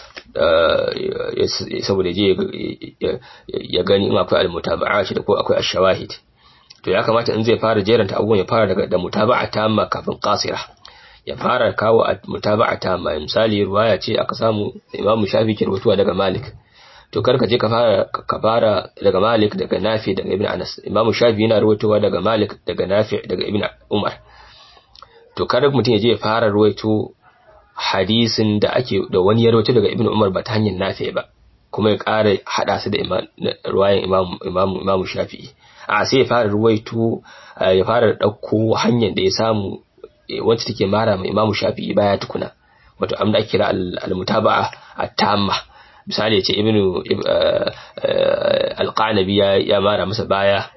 saboda ya gani in akwai al-mutaba'at da ko akwai ash-shawahid. To ya kamata in zai fara jeranta abubuwan ya fara daga mutaba'a tamma kafin qasira, ya fara kawo mutaba'a tamma. Misali riwaya ce aka samu Imam Shafi'i ke rawaitowa daga Malik, to kar ka je ka fara daga Malik daga Nafi daga Ibn Anas. Imam Shafi'i yana rawaitowa daga Malik daga Nafi daga Ibn Umar. To kada mutum ya je ya fara rawaito hadisin da wani ya rawaito daga Ibn Umar ba ta hanyar Nafi ba, kuma ya ƙara hada su da riwayan Imam Shafi'i. Sai ya fara rawaito, ya fara dauko hanyar da ya samu wacce take mara mai Imam Shafi'i baya tukuna, wato amma ake kira al-mutaba'a at-tamma. Misali ce ibnu al-Qanabi ya mara masa baya,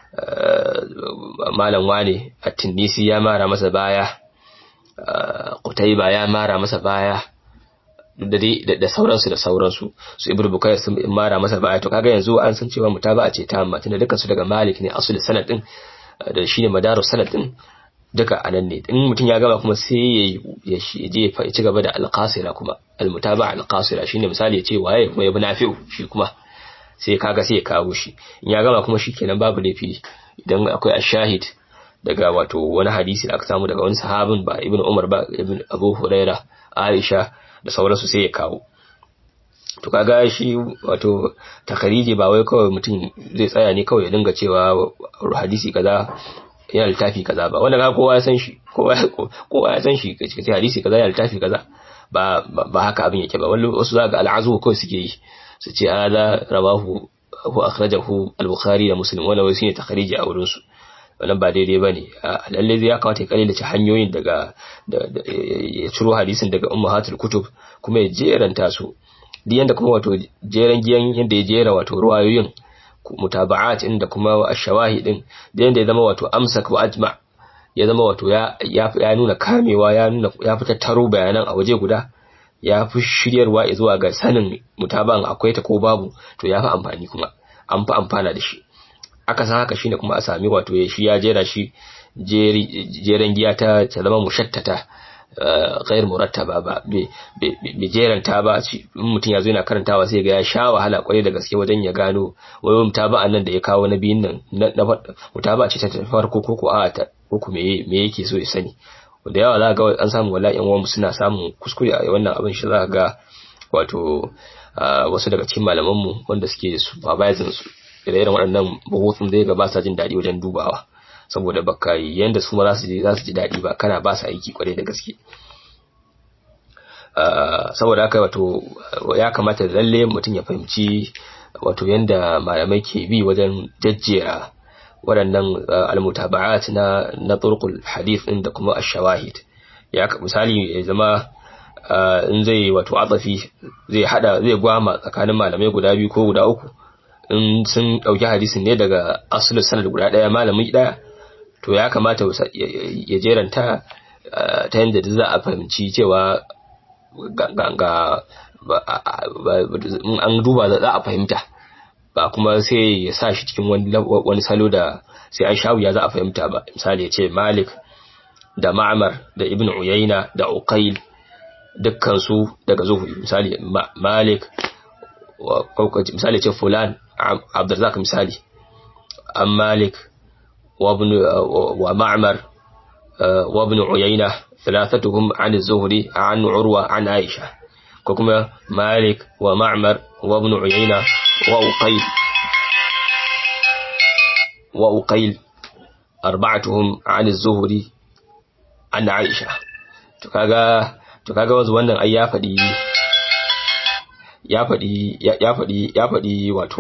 malam wani at-Tinisi ya mara masa baya, Qutayba ya mara masa baya, da sauransu su Ibnu Bukayr sun mara masa baya. To kaga yanzu an san cewa mutaba'a ce ta amma tunda dukkan su daga Malik ne asali sanad din, da shine madarus sanad din duka anan ne. In mutum ya gaba kuma sai ya je ya ci gaba da al-qasira, kuma al-mutaba'a al-qasira shine misali ya ce waye kuma yabi Nafi'u, shi kuma sai kaga sai ya kawo shi. In ya gaba kuma shikenan babu laifi idan akwai ash-shahid daga wato wani hadisi da aka samu daga wani sahabin ba Ibn Umar ba, Ibn Abu Huraira, Aisha da sauransu sai ya kawo. To kaga shi wato takhariji ba wai kawai mutum zai tsaya ne kawai ya dinga cewa hadisi kaza yana littafi kaza ba, wanda kowa ya san shi, kowa ya san shi kace hadisi kaza yana littafi kaza ba haka abin yake ba. Wasu za ga al'azu kawai suke yi, su ce hada rawahu hu akhrajahu al-Bukhari da Muslim, wannan wai shine takhariji a wurin su. Wannan ba daidai bane. Lalle zai ya kamata ya kalli da hanyoyin daga ya ciro hadisin daga ummahatul kutub kuma ya jeranta su duk yanda kuma wato jeran giyan yanda ya jera wato ruwayoyin mutaba'at inda kuma ash-shawahid din da yanda ya zama wato amsak wa ajma, ya zama wato ya nuna kamewa, ya fitar taro bayanan a waje guda, ya fi shiryarwa zuwa ga sanin mutaba'an akwai ta ko babu, to ya fi amfani kuma an fi amfana da shi. Aka san haka shine kuma a sami wato shi ya jera shi jeren giya ta zama mushattata, ghair murattaba ba bi jeranta ba. Mutum ya zo yana karantawa sai ga ya sha wahala kwarai da gaske wajen ya gano wai mutaba'an nan da ya kawo na biyun nan na mutaba ce ta farko ko a ta ko me yake so ya sani. Da yawa za ga an samu wallahi yan uwan suna samun kuskure a wannan abin, shi za ga wato wasu daga cikin malaman mu wanda suke supervising su da irin waɗannan buhutun zai ga ba sa jin daɗi wajen dubawa saboda baka yanda su ma za su ji daɗi ba kana ba su aiki kwarai da gaske. Saboda haka wato ya kamata lalle mutum ya fahimci wato yanda malamai ke bi wajen jajjera waɗannan al-mutaba'at na turqul hadith din da kuma ash-shawahid. Ya misali ya zama in zai wato atafi zai gwama tsakanin malamai guda biyu ko guda uku in sun dauki hadisin ne daga asalin sanad guda daya malami daya to ya kamata ya jeranta ta yanda za a fahimci cewa ga an duba za a fahimta ba kuma sai ya sa shi cikin wani salo da sai an shawiya za a fahimta ba. Misali ya ce Malik da Ma'mar da Ibn Uyayna da Uqayl dukkan su daga Zuhri. Misali Malik misali ce fulan Abdurrazzaq misali an Malik wa Ma'mar wa Ibn Uyayna ثلاثتهم عن الزهري عن عروة عن عائشة كما مالك ومعمر وابن عيينة وأقيل أربعتهم عن الزهري عن عائشة تكاغا wannan ai ya faɗi wato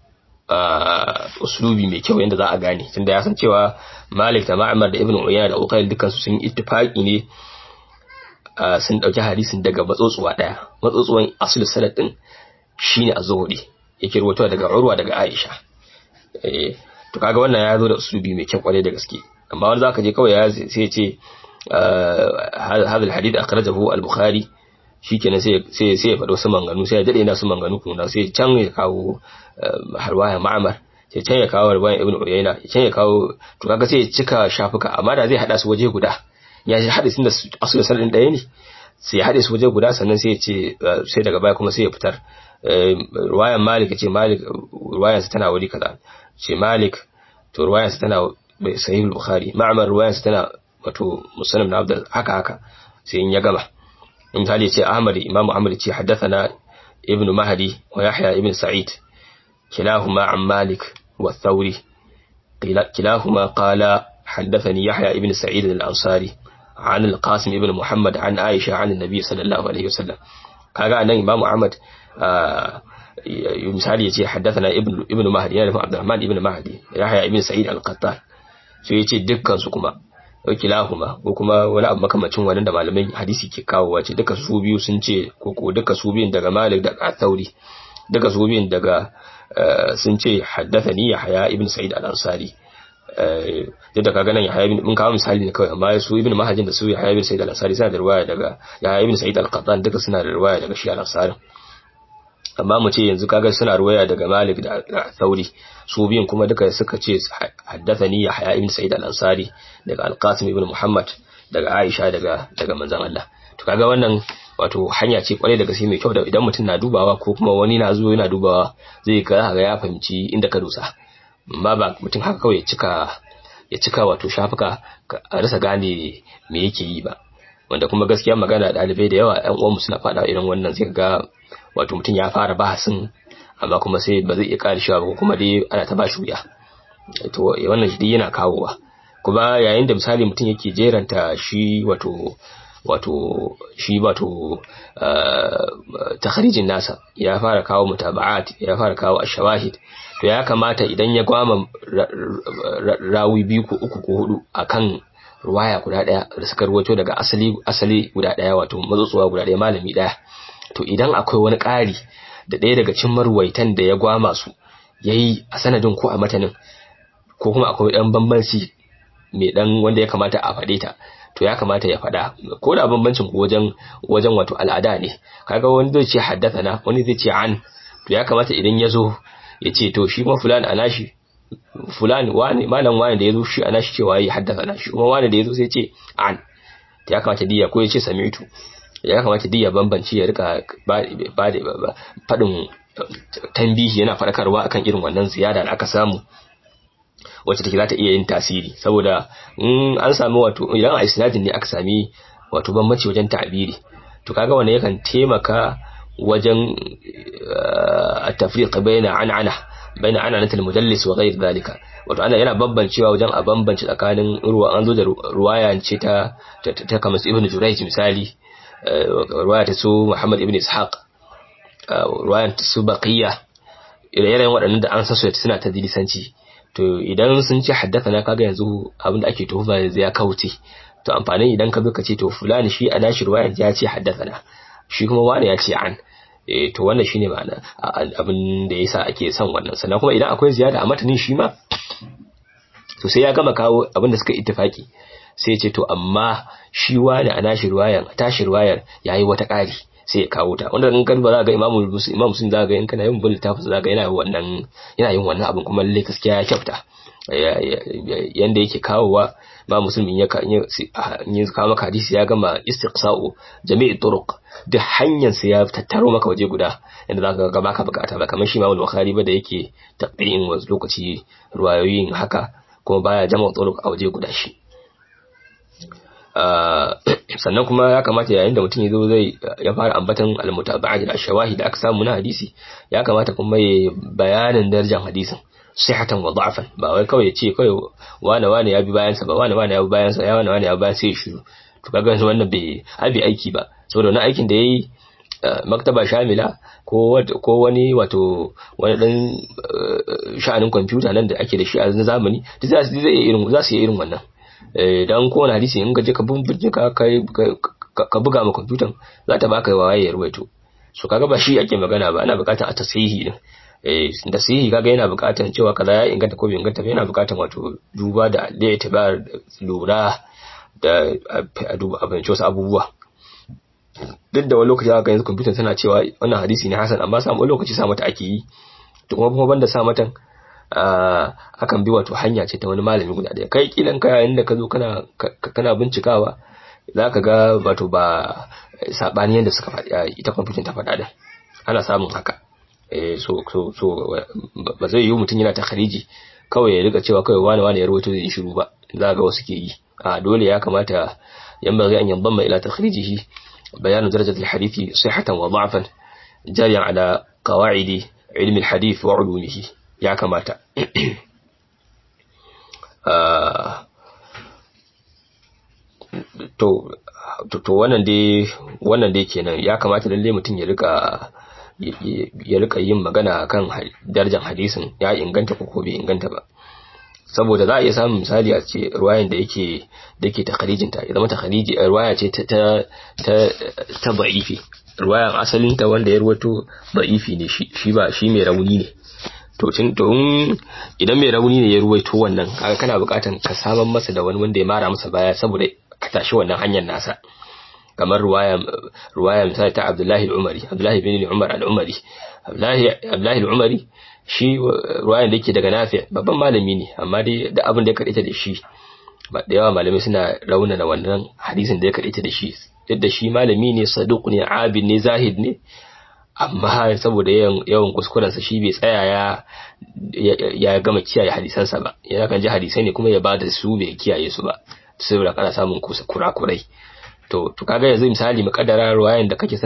uslubi mai kyau yanda za a gane tunda ya san cewa Malik da Ma'mar da Ibn Uyayna da Uqayl dukkan su sun ittifaqi ne sun dauki hadisin daga matsotsuwa daya matsotsuwan aslul sanad din shine az-Zuhri yake ruwato daga Urwa daga Aisha. To kaga wannan ya zo da uslubi mai kyau kwarai da gaske amma wanda zaka je kawai sai ya ce hadha al-hadith akhrajahu al-Bukhari shikenan sai ya faɗo su manganu sai ya dade na su manganu kuma sai can ya kawo harwaya Ma'mar sai can ya kawo harwaya Ibn Uyayna can ya kawo to kaga sai ya cika shafuka amma da zai hada su waje guda ya hada su da asalin sanadin daya ne sai ya hada su waje guda sannan sai ya ce sai daga baya kuma sai ya fitar ruwayan Malik ya ce Malik ruwayan sa tana wuri kaza ce Malik to ruwayan sa tana sahih al-Bukhari Ma'mar ruwayan sa tana wato Muslim ibn Abdul haka sai in ya gama misali ce Imam Ahmad ce haddathana Ibn Mahdi wa Yahya ibn Sa'id kilahuma an Malik wa Thawri kilahuma qala haddathani Yahya ibn Sa'id al-Ansari عن القاسم ابن محمد عن عائشة عن النبي صلى الله عليه وسلم. kaga anan Imam Ahmad misali yace haddathana ibn Mahdi yana nufin Abdurrahman ibn Mahdi Yahya ibn Sa'id al-Qattan sai yace dukkan su kuma kilahuma ko kuma wani abu makamacin wannan da malamin hadisi ke kawowa ce duka su biyu sun ce ko duka su biyun daga Malik da Thawri duka su biyun daga sun ce haddathani Yahya ibn Sa'id al-Ansari da kaga nan Yahya ibn mun kawo misali ne kawai amma su ibn Mahajin da su Yahya ibn Sa'id al-Ansari suna da riwaya daga Yahya ibn Sa'id al-Qattan duka suna da riwaya daga shi al-Ansari amma mu ce yanzu kaga suna riwaya daga Malik da Thawri su biyun kuma duka suka ce haddathani Yahya ibn Sa'id al-Ansari daga al-Qasim ibn Muhammad daga Aisha daga manzon Allah. To kaga wannan wato hanya ce kwarai da gaske mai kyau da idan mutum na dubawa ko kuma wani na zo yana dubawa zai ga ya fahimci inda ka dosa amma ba mutum haka kawai ya cika wato shafuka a rasa gane me yake yi ba wanda kuma gaskiya magana dalibai da yawa ƴan uwanmu suna faɗa irin wannan zai ga wato mutum ya fara bahasin amma kuma sai ba zai iya karishewa ba ko kuma dai ana ta ba shi wuya to wannan shi dai yana kawowa kuma yayin da misali mutum yake jeranta shi wato takharijin nasa ya fara kawo mutaba'at ya fara kawo ash-shawahid to ya kamata idan ya gwama rawi biyu ko uku ko hudu akan ruwaya guda daya da suka ruwato daga asali guda daya wato mazutsuwa guda daya malami daya to idan akwai wani ƙari da daya daga cikin marwaitan da ya gwama su yayi a sanadin ko a matanin ko kuma akwai dan bambanci mai dan wanda ya kamata a fade ta to ya kamata ya fada ko da bambancin ku wajen wato al'ada ne kaga wani zai ce haddathana wani zai ce an to ya kamata idan yazo ya ce to shi kuma fulan anashi fulan wani malam wani da yazo shi anashi cewa yi haddathana shi kuma wani da yazo sai ce an to ya kamata diya ko ya ce sami'tu ya kamata diya bambanci ya rika ba fadin tambihi yana fadakarwa akan irin wannan ziyada da aka samu wacce take za ta iya yin tasiri saboda in an sami wato idan a isnadin ne aka sami wato bambanci wajen ta'biri to kaga wannan yakan taimaka wajen at-tafriq baina an'anatul mudallis wa ghayr dhalika, wato ana yana bambancewa wajen a bambance tsakanin an zo da ruwaya ce ta kamar ibn Jurayj misali, ruwaya ta su Muhammad ibn Ishaq, ruwaya ta su Baqiya, ire-iren waɗannan da an sasu suna ta dilisanci. To idan sun ce haddathana, kaga yanzu abinda ake tuhuma yanzu ya kauce. To amfanin idan ka zo ka ce to fulani shi a nashi ruwaya ya ce haddathana, shi kuma wani ya ce an, to wannan shine ma'ana abin da yasa ake son wannan. Sannan kuma idan akwai ziyada a matanin shi ma, to sai ya gama kawo abin da suka ittifaki, sai ya ce to amma shi wani a nashi ruwayan, tashi ruwayar yayi wata ƙari, sai ya kawo ta. Wanda in ba za ga Imam Muslim za ga in kana yin bin littafin za ga yana yin wannan abin kuma lalle gaskiya ya kyauta yanda yake kawowa. Imam Muslim in ya kawo maka hadisi ya gama istiqsa'u jami'i turuq, da hanyar sa ya tattaro maka waje guda inda zaka ga baka bukata ba kamar shi Imam Bukhari ba da yake taqdi'in wasu lokaci ruwayoyin haka kuma baya jama'a turuq a waje guda shi. Sannan kuma ya kamata yayin da mutum ya fara ambatan al-mutaba'at da ash-shawahid da aka samu na hadisi, ya kamata kuma ya bayanin darajar hadisin sihhatan wa da'fan, ba wai kawai ya ce kawai wane ya bi bayan sa ba, wane ya bi bayan sa, ya wane ya bi bayan sai ya shiru. To kaga yanzu wannan bai aiki ba, saboda wannan aikin da yayi maktaba shamila ko wani dan sha'anin kwamfuta nan da ake da shi a zamani, za su yi irin wannan. Dan kowane hadisi in ka je ka bincika ka buga ma kwamfutan, za ta baka waye ya ruwaito. So kaga ba shi ake magana ba, ana bukatar a tasihi din. Da sihi kaga yana bukatar cewa kaza ya inganta ko bai inganta ba, yana bukatar duba da itibar, lura da duba abin wasu abubuwa. Duk da wani lokaci aka yanzu kwamfutan tana cewa wannan hadisi ne hasan, amma samu lokaci sa mata ake yi. To kuma banda sa matan akan bi hanya ce ta wani malami guda daya. Kai kilan ka yayin da ka zo kana bincikawa, zaka ga ba sabani yanda suka faɗi ita kwamfutan ta faɗa din, ana samun haka. So ba zai yi mutum yana takhariji kawai ya rika cewa kawai wani ya rawaito zai shiru ba, za ga wasu ke yi. Dole ya kamata yanbaghi an yanzamma ila takhrijihi bayan darajat al-hadith sihhatan wa da'fan jariyan ala qawaid ilm al-hadith wa ulumihi, ya kamata. To wannan dai kenan, ya kamata lalle mutum ya rika yin magana kan darajar hadisin ya inganta ko bai inganta ba, saboda za a iya samun misali a ce ruwayan da yake takharijin ta ya zama takhariji ruwaya ce ta da'ifi, ruwayan asalin ta wanda ya ruwato da'ifi ne, shi mai rauni ne. To idan mai rauni ne ya ruwaito wannan, kaga kana bukatan ka saman masa da wani wanda ya mara masa baya saboda ka tashi wannan hanyar nasa. Kamar ruwaya misali ta Abdullahi bin Umar al-Umari. Abdullahi al-Umari shi ruwayan da yake daga Nafi' babban malami ne, amma dai da abin da ya kadaita da shi ba da yawa malamai suna raunana wannan hadisin da ya kadaita da shi. Duk da shi malami ne, saduq ne, abid ne, zahid ne, amma saboda yawan kuskurensa shi bai tsaya ya gama kiyaye hadisansa ba. Yana kan ji hadisai ne kuma ya bada su bai kiyaye su ba, saboda kana samun kurakurai. To kaga yanzu misali mukaddara ruwayan da kake son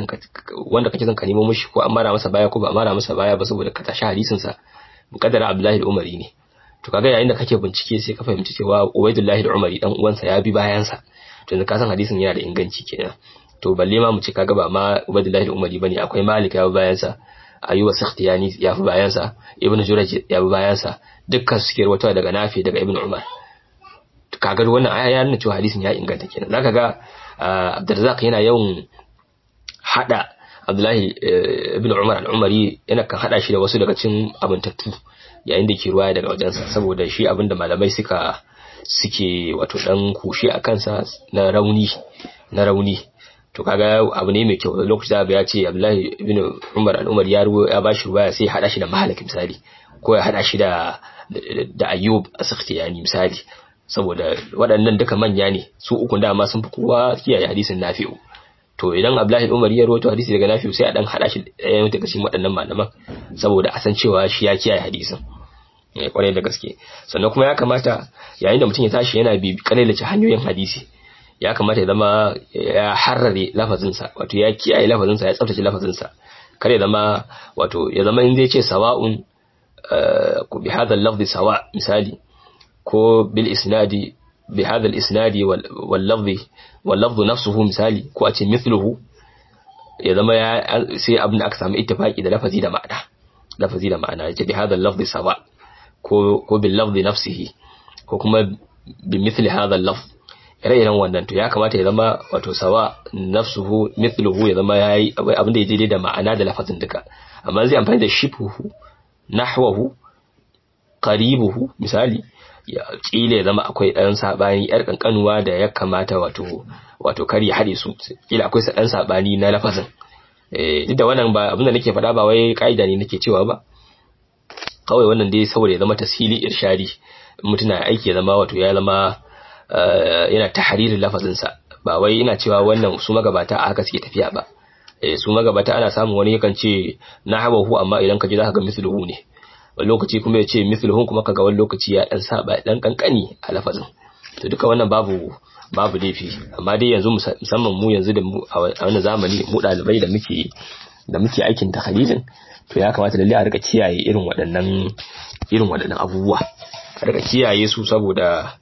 ka nemo mishi, ko an mara masa baya ko ba mara masa baya ba saboda ka tashi hadisin sa, mukaddara Abdullahi al-Umari ne. To kaga yayin da kake bincike sai ka fahimci cewa Ubaidullahi al-Umari dan uwansa ya bi bayan sa, to yanzu ka san hadisin yana da inganci kenan. To balle ma mu ce kaga ba ma Ubaidullahi al-Umari bane, akwai Malik ya bi bayan sa, Ayyub as-Sakhtiyani ya bi bayan sa, Ibn Jurayj ya bi bayan sa, dukkan su ke rawaitowa daga Nafi daga Ibn Umar. To kaga wannan aya ya nuna cewa hadisin ya inganta kenan. Zaka ga Abdurrazzaq yana yawan hada Abdullahi ibn Umar al-Umari, yana kan hada shi da wasu daga cikin abuntattu yayin da ke ruwaya daga wajensa, saboda shi abinda malamai suke dan kushe a kansa na rauni. To kaga abu ne mai kyau. Lokaci da ya ce Abdullahi ibn Umar al-Umari ya bashi ruwaya, sai ya hada shi da Malik misali, ko ya hada shi da Ayyub as-Sakhtiyani misali, saboda waɗannan duka manya ne, su ukun dama sun fi kowa kiyaye hadisin Nafi'u. To idan Abdullahi Umari ya rawaito hadisi daga Nafi'u, sai a dan hada shi ɗayan daga cikin waɗannan malaman saboda a san cewa shi ya kiyaye hadisin kwarai da gaske. Sannan kuma ya kamata yayin da mutum ya tashi yana kalalace hanyoyin hadisi, ya kamata ya zama ya harrare lafazinsa, wato ya kiyaye lafazinsa, ya tsaftace lafazinsa. kar ya zama wato ya zama in zai ce sawa'un ko bi hadha al-lafzi sawa misali ko bil isnadi bi hadha al-isnadi wal lafzi nafsuhu misali ko a ce mithluhu ya zama sai abin da aka samu ittifaqi da lafazi da ma'ana yace bi hadha al-lafzi sawa ko bil lafzi nafsihi ko kuma bi mithli hadha al-lafz ire-iren wannan to ya kamata ya zama wato sawa nafsuhu mithluhu ya zama yayi abin da yaje da ma'ana da lafazin duka amma zai amfani da shibhuhu nahwahu qaribuhu misali ya kila ya zama akwai dan sabani yar kankanuwa da ya kamata wato kar ya hade su kila akwai dan sabani na lafazin duk da wannan ba abin da nake faɗa ba wai kaida ne nake cewa ba kawai wannan dai saboda ya zama tasili irshadi mutuna aiki ya zama wato ya zama yana tahririn lafazinsa ba wai ina cewa wannan su magabata a haka suke tafiya ba su magabata ana samun wani yakan ce nahwahu amma idan ka ji zaka ga mithluhu ne wani lokaci kuma ya ce mithluhu kuma kaga wani lokaci ya dan saba dan kankani a lafazin to duka wannan babu laifi amma dai yanzu musamman mu yanzu da a wannan zamani mu dalibai da muke aikin tahririn to ya kamata lalle a rika kiyaye irin waɗannan abubuwa a rika kiyaye su saboda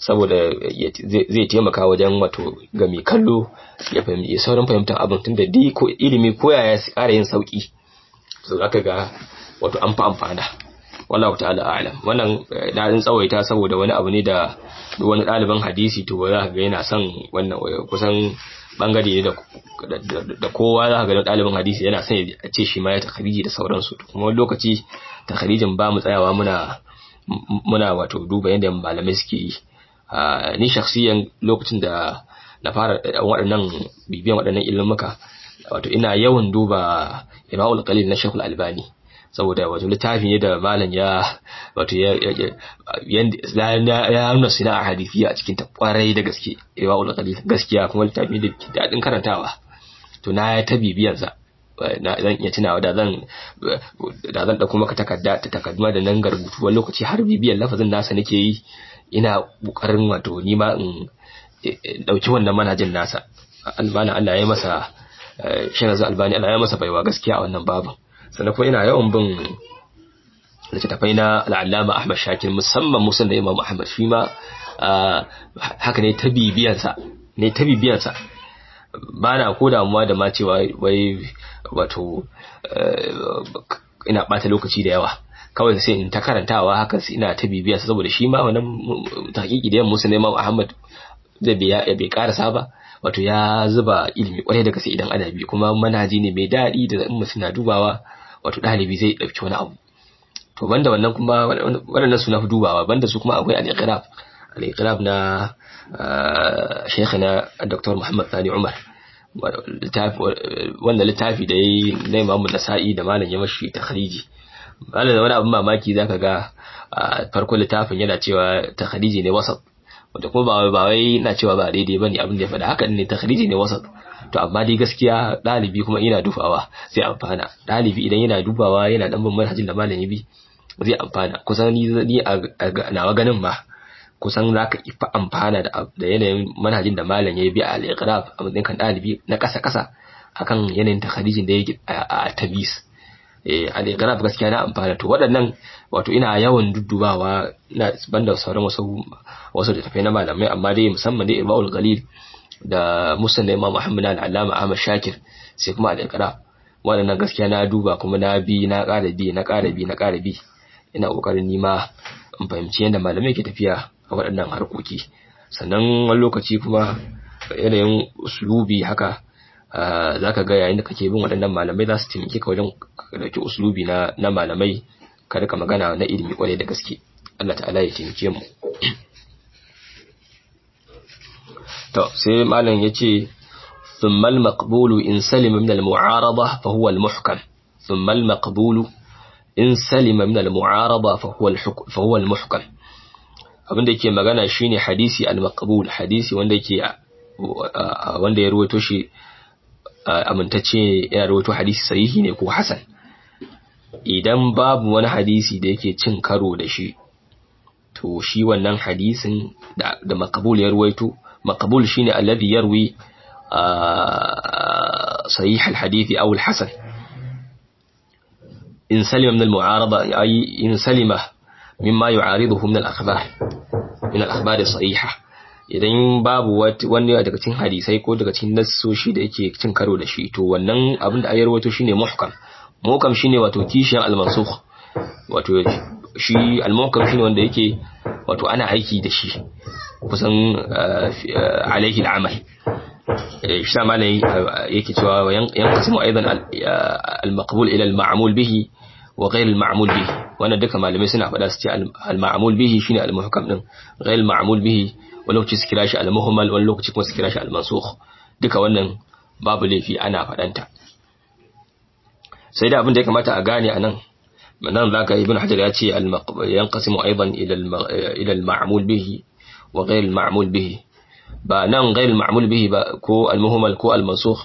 zai taimaka wajen wato ga mai kallo ya saurin fahimtar abin tunda dai ko ilimi ko ya ƙara yin sauki so zaka ga wato an fa amfana wallahu ta'ala a'lam wannan dadin tsawaita saboda wani abu ne da wani ɗaliban hadisi to za ka ga yana son wannan kusan bangare ne da kowa za ka ga ɗaliban hadisi yana son ya ce shi ma ya takhriji da sauransu kuma wani lokaci takhrijin ba mu tsayawa muna wato duba yadda malamai suke yi ni shakhsiyan lokacin da na fara bibiyan waɗannan ilmuka wato ina yawan duba Irwaul Qalil na Sheikh Al-Albani saboda wato littafi ne da malam ya nuna sina'a hadisiya a cikin ta kwarai da gaske Irwaul Qalil gaskiya kuma littafi ne da daɗin karantawa to na ta bibiyan sa zan iya tunawa da zan dauko maka takadduma da nan rubutu wani lokaci har bibiyan lafazin nasa nake yi ina kokarin wato ni ma in dauki wannan manhajin nasa albani Allah ya masa Sheikh Albani Allah ya masa baiwa gaskiya a wannan babu sannan kuma ina yawan bin littattafai na al-Allama Ahmad Shakir musamman musan da Imam Ahmad shi ma haka ne ta bibiyansa ba na ko damuwa da ma cewa wai wato ina bata lokaci da yawa kawai sai in ta karantawa haka sai ina ta bibiya saboda shi ma wannan tahqiqi da Musa ne Imam Ahmad da bai karasa ba wato ya zuba ilimi kwarai da gaske idan ana bi kuma manhaji ne mai dadi da in mutum na dubawa wato dalibi zai dauki wani abu to banda wannan kuma waɗannan suna fi dubawa banda su kuma akwai al-iqrab na shaykhina Dr. Muhammad Thani Umar wanda littafi da yayi na Imam Nasa'i da malam ya mashi takhriji malam wani abin mamaki zaka ga farko littafin yana cewa takhriji ne wasat wanda kuma ba wai ina cewa ba daidai bane abin da ya faɗa haka ne takhriji ne wasat to amma dai gaskiya dalibi kuma ina dubawa sai amfana dalibi idan yana dubawa yana dan bin manhajin da malam ya bi zai amfana kusan ni a nawa ganin ma kusan zaka ifa amfana da yanayin manhajin da malam ya bi a al-iqrab a matsayin kan dalibi na kasa akan yanayin takhrijin da yake a tabis al-iqrab gaskiya na amfana to waɗannan wato ina yawan duddubawa ina banda sauran wasu da tafai na malamai amma dai musamman dai Irwaul Qalil da Musnad Imam Muhammad al-Allama Ahmad Shakir sai kuma al-iqrab waɗannan gaskiya na duba kuma na ƙara bi ina kokarin nima in fahimci yadda malamai ke tafiya a waɗannan harkoki sannan wani lokaci kuma yanayin uslubi haka zaka ga yayin da kake bin waɗannan malamai za su taimake ka wajen dauki uslubi na malamai ka rika magana na ilimi kwarai da gaske Allah ta'ala ya taimake mu to sai malam yace ثم المقبول إن سلم من المعارضة فهو المحكم ثم المقبول إن سلم من المعارضة فهو المحكم abin da yake magana shine hadisi al-maqbul hadisi wanda ya rawaito shi amintacce ya rawaito hadisi sahihi ne ko hasan idan babu wani hadisi da yake cin karo da shi to shi wannan hadisin da maqbul ya rawaito maqbul shine alladhi yarwi صحيح الحديث أو الحسن in salima min al-mu'arada ay in salima mimma yu'ariduhu min al-akhbar as-sahiha idan babu wani daga cikin hadisai ko daga cikin nassoshi da yake cin karo da shi to wannan abin da ayar wato shine muhkam shine wato kishiyan al-mansukh wato shi al-muhkam shine wanda yake wato ana aiki da shi kusan alaihi al-amal shi malai yake cewa yanqasimu aidan al-maqbul ila al-ma'mul bihi wa ghayr al-ma'mul bihi wannan duka malamai suna faɗa su ce al-ma'mul bihi shine al-muhkam din ghayr al-ma'mul bihi wani lokaci su kira shi al-muhmal wani lokaci kuma su kira shi al-mansukh duka wannan babu laifi ana faɗanta sai da abin da ya kamata a gane anan nan zaka ibn hajar ya ce yanqasimu aidan ila al-ma'mul bihi wa ghayr al-ma'mul bihi ba nan ghayr al-ma'mul bihi ba ko al-muhmal ko al-mansukh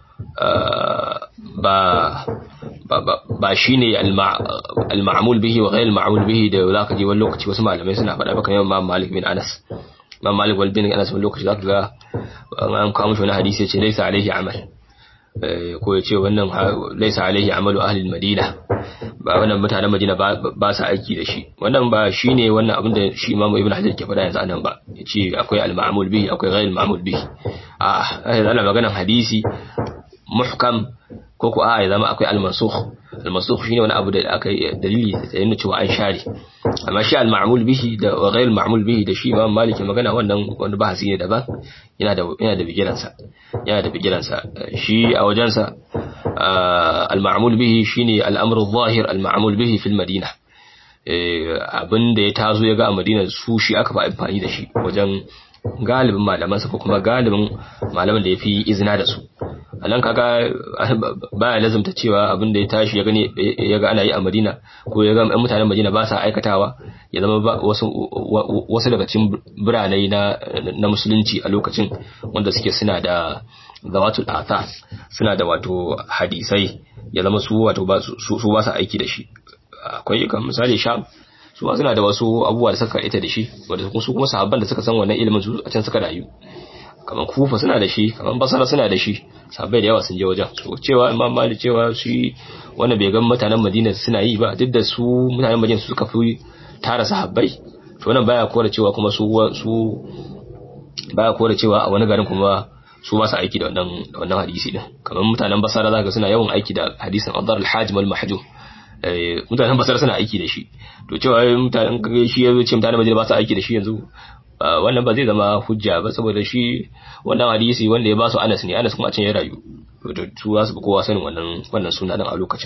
ba shine al-ma'mul bihi wa ghayr al-ma'mul bihi da zaka ji wani lokaci wasu malamai suna faɗa baka yawan Imam Malik bin Anas Imam Malik wal bin Anas wani lokaci zaka ga an kawo mishi wani hadisi yace laysa alaihi amal ko yace wannan laysa alaihi amalu ahli al-Madina ba wannan mutanen Madina ba sa aiki da shi wannan ba shine wannan abin da shi Imam Ibn Hajar ke faɗa yanzu anan ba yace akwai al-ma'mul bihi akwai ghayr al-ma'mul bihi ana maganar hadisi muhkam ko ya zama akwai al-mansukh shine wani abu da aka yi dalili da yana cewa an share amma shi al-ma'mul bihi da ghayr al-ma'mul bihi da shi Imam Malik magana wannan wani bahasi ne daban yana da bigiransa shi a wajensa al-ma'mul bihi shine al-amr adh-dhahir al-ma'mul bihi fil Madina abinda ya tazo ya ga a Madina su shi aka fa amfani da shi wajen galibin malamansa ko kuma galibin malaman da ya fi izina da su a nan kaga baya lazumta cewa abin da ya tashi ya ga ana yi a Madina ko ya ga mutanen Madina ba sa aikatawa ya zama wasu daga cikin birane na musulunci a lokacin wanda suke suna da zawatul athar suna da wato hadisai ya zama su wato ba sa aiki da shi akwai kan misali Sham su ma suna da wasu abubuwa da suka ita da shi wanda su kuma sahabban da suka san wannan ilimin su a can suka rayu kamar Kufa suna da shi kamar Basra suna da shi sahabbai da yawa sun je wajen to cewa Imam Malik cewa shi wanda bai ga mutanen Madina suna yi ba duk da su mutanen Madina su suka fi tara sahabbai to wannan baya kora cewa kuma su baya kora cewa a wani garin kuma su ba su aiki da wannan hadisi din kamar mutanen Basra zaka suna yawan aiki da hadisin Adhar al-Hajim al-Mahjum mutanen Basra suna aiki da shi to cewa mutanen shi yazo ce mutanen Madina ba su aiki da shi yanzu wannan ba zai zama hujja ba saboda shi wannan hadisi wanda ya ba su Anas ne Anas kuma a can ya rayu to su za su kowa sanin wannan suna din a lokacin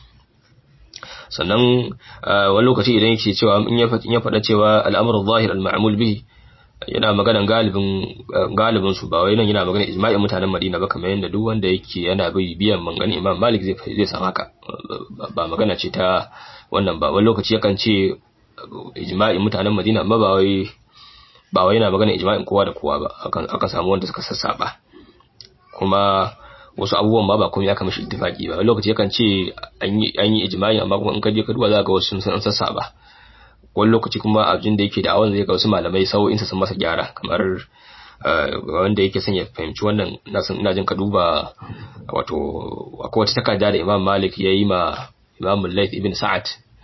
sannan wani lokaci idan yake cewa in ya faɗa cewa al-amru adh-dhahir al-ma'mul bihi yana maganan galibin su ba wai nan yana maganan ijma'in mutanen Madina ba kamar yanda duk wanda yake yana biyan manganin Imam Malik zai san haka ba magana ce ta wannan ba wani lokaci yakan ce ijma'in mutanen Madina amma ba wai yana maganan ijma'in kowa da kowa ba akan samu wanda suka sassaba kuma wasu abubuwan ba kuma ya kama shi ittifaki ba wani lokaci yakan ce an yi ijma'i amma kuma in ka je ka duba za ka ga wasu sun sassaba wani lokaci kuma abin da yake da awon zai ga wasu malamai sau'insa sun masa gyara kamar wanda yake son ya fahimci wannan ina jin ka duba wato akwai wata takarda da Imam Malik ya yi ma Imam Layth ibn Sa'ad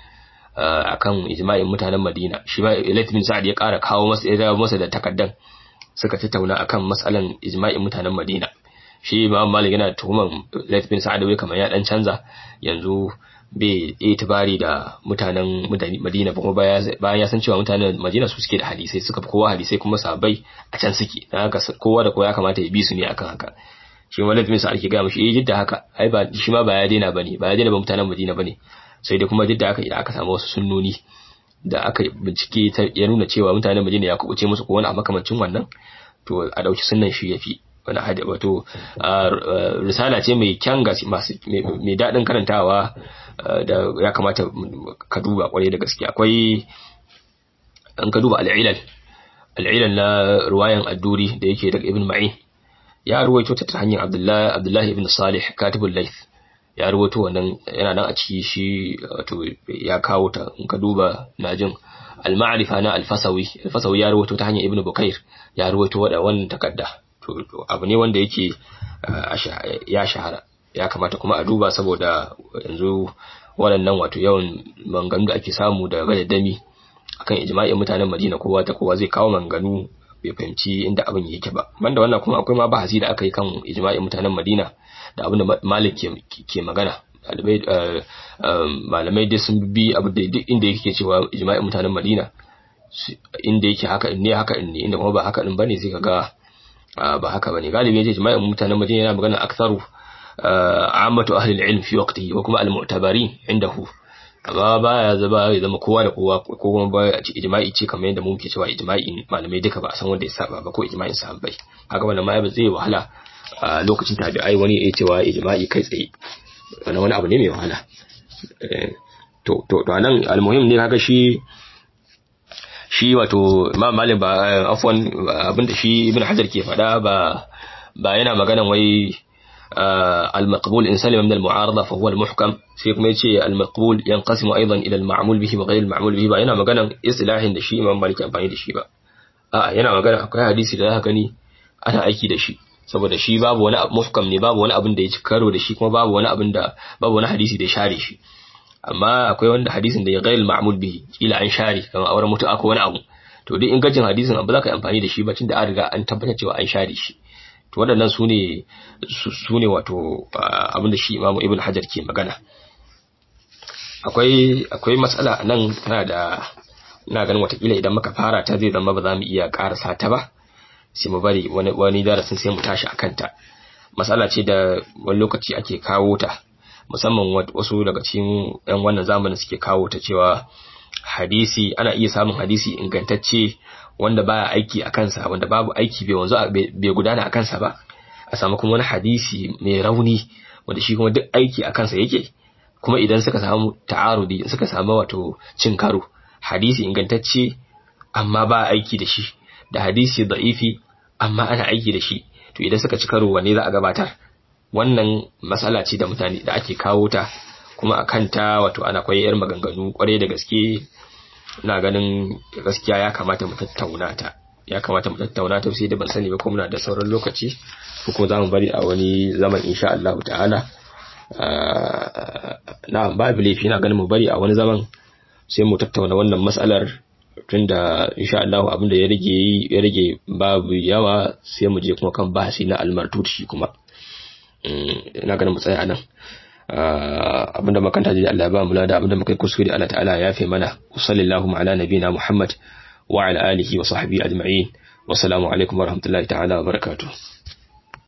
akan ijma'in mutanen Madina shi ma Layth ibn Sa'ad ya ƙara kawo masa da takaddan suka tattauna akan mas'alan ijma'in mutanen Madina shi Imam Malik yana tuhuman Layth ibn Sa'ad wai kamar ya dan canza yanzu bai itibari da mutanen Madina kuma bayan ya san cewa mutanen Madina su suke da hadisai suka fi kowa hadisai kuma sahabbai a can suke dan haka kowa da kowa ya kamata ya bi su ne akan haka shi Walid bin Sa'ad ke ga mishi jidda haka ai ba shi ma ba ya daina ba mutanen Madina bane sai dai kuma jidda haka idan aka samu wasu sunnoni da aka bincike ya nuna cewa mutanen Madina ya kubuce musu ko wani a makamancin wannan to a dauki sunnan shi yafi wani hadi wato risala ce mai kyan gaske mai dadin karantawa da ya kamata ka duba kwarai da gaske akwai an ka duba al-ilal na ruwayan ad-Duri da yake daga Ibn Ma'in ya ruwaito ta hanyar Abdullah ibn Salih katibul Layth ya ruwaito wannan yana nan a ciki shi wato ya kawo ta in ka duba najin al-ma'rifa na al-Fasawi ya ruwaito ta hanyar Ibn Bukair ya ruwaito wannan takadda to abu ne wanda yake ya shahara ya kamata kuma a duba saboda yanzu waɗannan wato yawan manganu da ake samu da gadaddami akan ijma'in mutanen Madina kowa zai kawo manganu bai fahimci inda abin yake ba. Banda wannan kuma akwai ma bahasi da aka yi kan ijma'in mutanen Madina da abin da Malik ke magana. Malamai dai sun bi abu da duk inda yake cewa ijma'in mutanen Madina inda yake haka ne inda kuma ba haka din bane sai kaga ba haka bane. Galibi yaje ijma'in mutanen Madina yana magana aktharu ammatu ahli al-ilm fi waqtihi wa kuma al-mu'tabarin indahu, amma baya zama kowa da kowa ko kuma ba ijma'i ce kamar yadda muke cewa ijma'i malamai duka ba a san wanda ya saba ba ko ijma'in sahabbai. Haka wannan ma zai wahala lokacin tabi'ai wani ya cewa ijma'i kai tsaye, wani abu ne mai wahala. To anan almuhim ne kaga shi wato Imam Malik ba afwan abinda shi Ibn Hajar ke faɗa ba yana maganan wai المقبول إن سلم من المعارضة فهو المحكم، سيكم يتشي المقبول ينقسم أيضا إلى المعمول به وغير المعمول به. ينا مغانا إصلاح دشي إمام مالك أمفاني دشي با ينا مغانا أكوي حديثي da haka gani ana aiki da shi, saboda shi babu wani muhkam ne, babu wani abin da ya ci karo da shi, kuma babu wani hadisi da ya share shi. Amma akwai wanda hadisin da ya ghairil ma'mul bihi kila an share kamar auren mutu'a ko wani abu, to duk ingancin hadisin abu za ka yi amfani da shi ba tunda an riga an tabbatar cewa an share shi. To waɗannan su ne wato abinda shi Imam Ibn Hajar ke magana. Akwai matsala nan tana da, ina ganin watakila idan muka fara ta zai zama ba za mu iya karasa ta ba, sai mu bari wani darasin sai mu tashi akan ta. Matsala ce da wani lokaci ake kawo ta, musamman wasu daga cikin yan wannan zamanin suke kawo ta, cewa hadisi ana iya samun hadisi ingantacce wanda baya aiki a kansa, wanda babu aiki bai gudana a kansa ba, a samu kuma wani hadisi mai rauni wanda shi kuma duk aiki a kansa yake. Kuma idan suka samu ta'arudi, suka samu wato cin karo, hadisi ingantacce amma ba aiki da shi da hadisi da'ifi amma ana aiki da shi, to idan suka ci karo wanne za a gabatar? Wannan matsala ce da mutane da ake kawo ta, kuma a kanta wato ana koyar maganganu kwarai da gaske. Ina ganin gaskiya ya kamata mu tattauna ta sai da ban sani ba ko muna da sauran lokaci ko kuma zamu bari a wani zaman insha Allah ta'ala. Na ba laifi, ina ganin mu bari a wani zaman sai mu tattauna wannan mas'alar, tunda insha Allah abinda ya rage babu yawa, sai mu je kuma kan bahasi na al-martut shi kuma. Ina ganin mu tsaya nan. Abinda makanta ji Allah ba mu lada, abinda muka yi kuskure Allah ta'ala ya fi mana. Sallallahu ala nabina Muhammad wa ala alihi wa sahbihi ajma'in. Wassalamu alaikum wa rahmatullahi ta'ala wa barakatuh.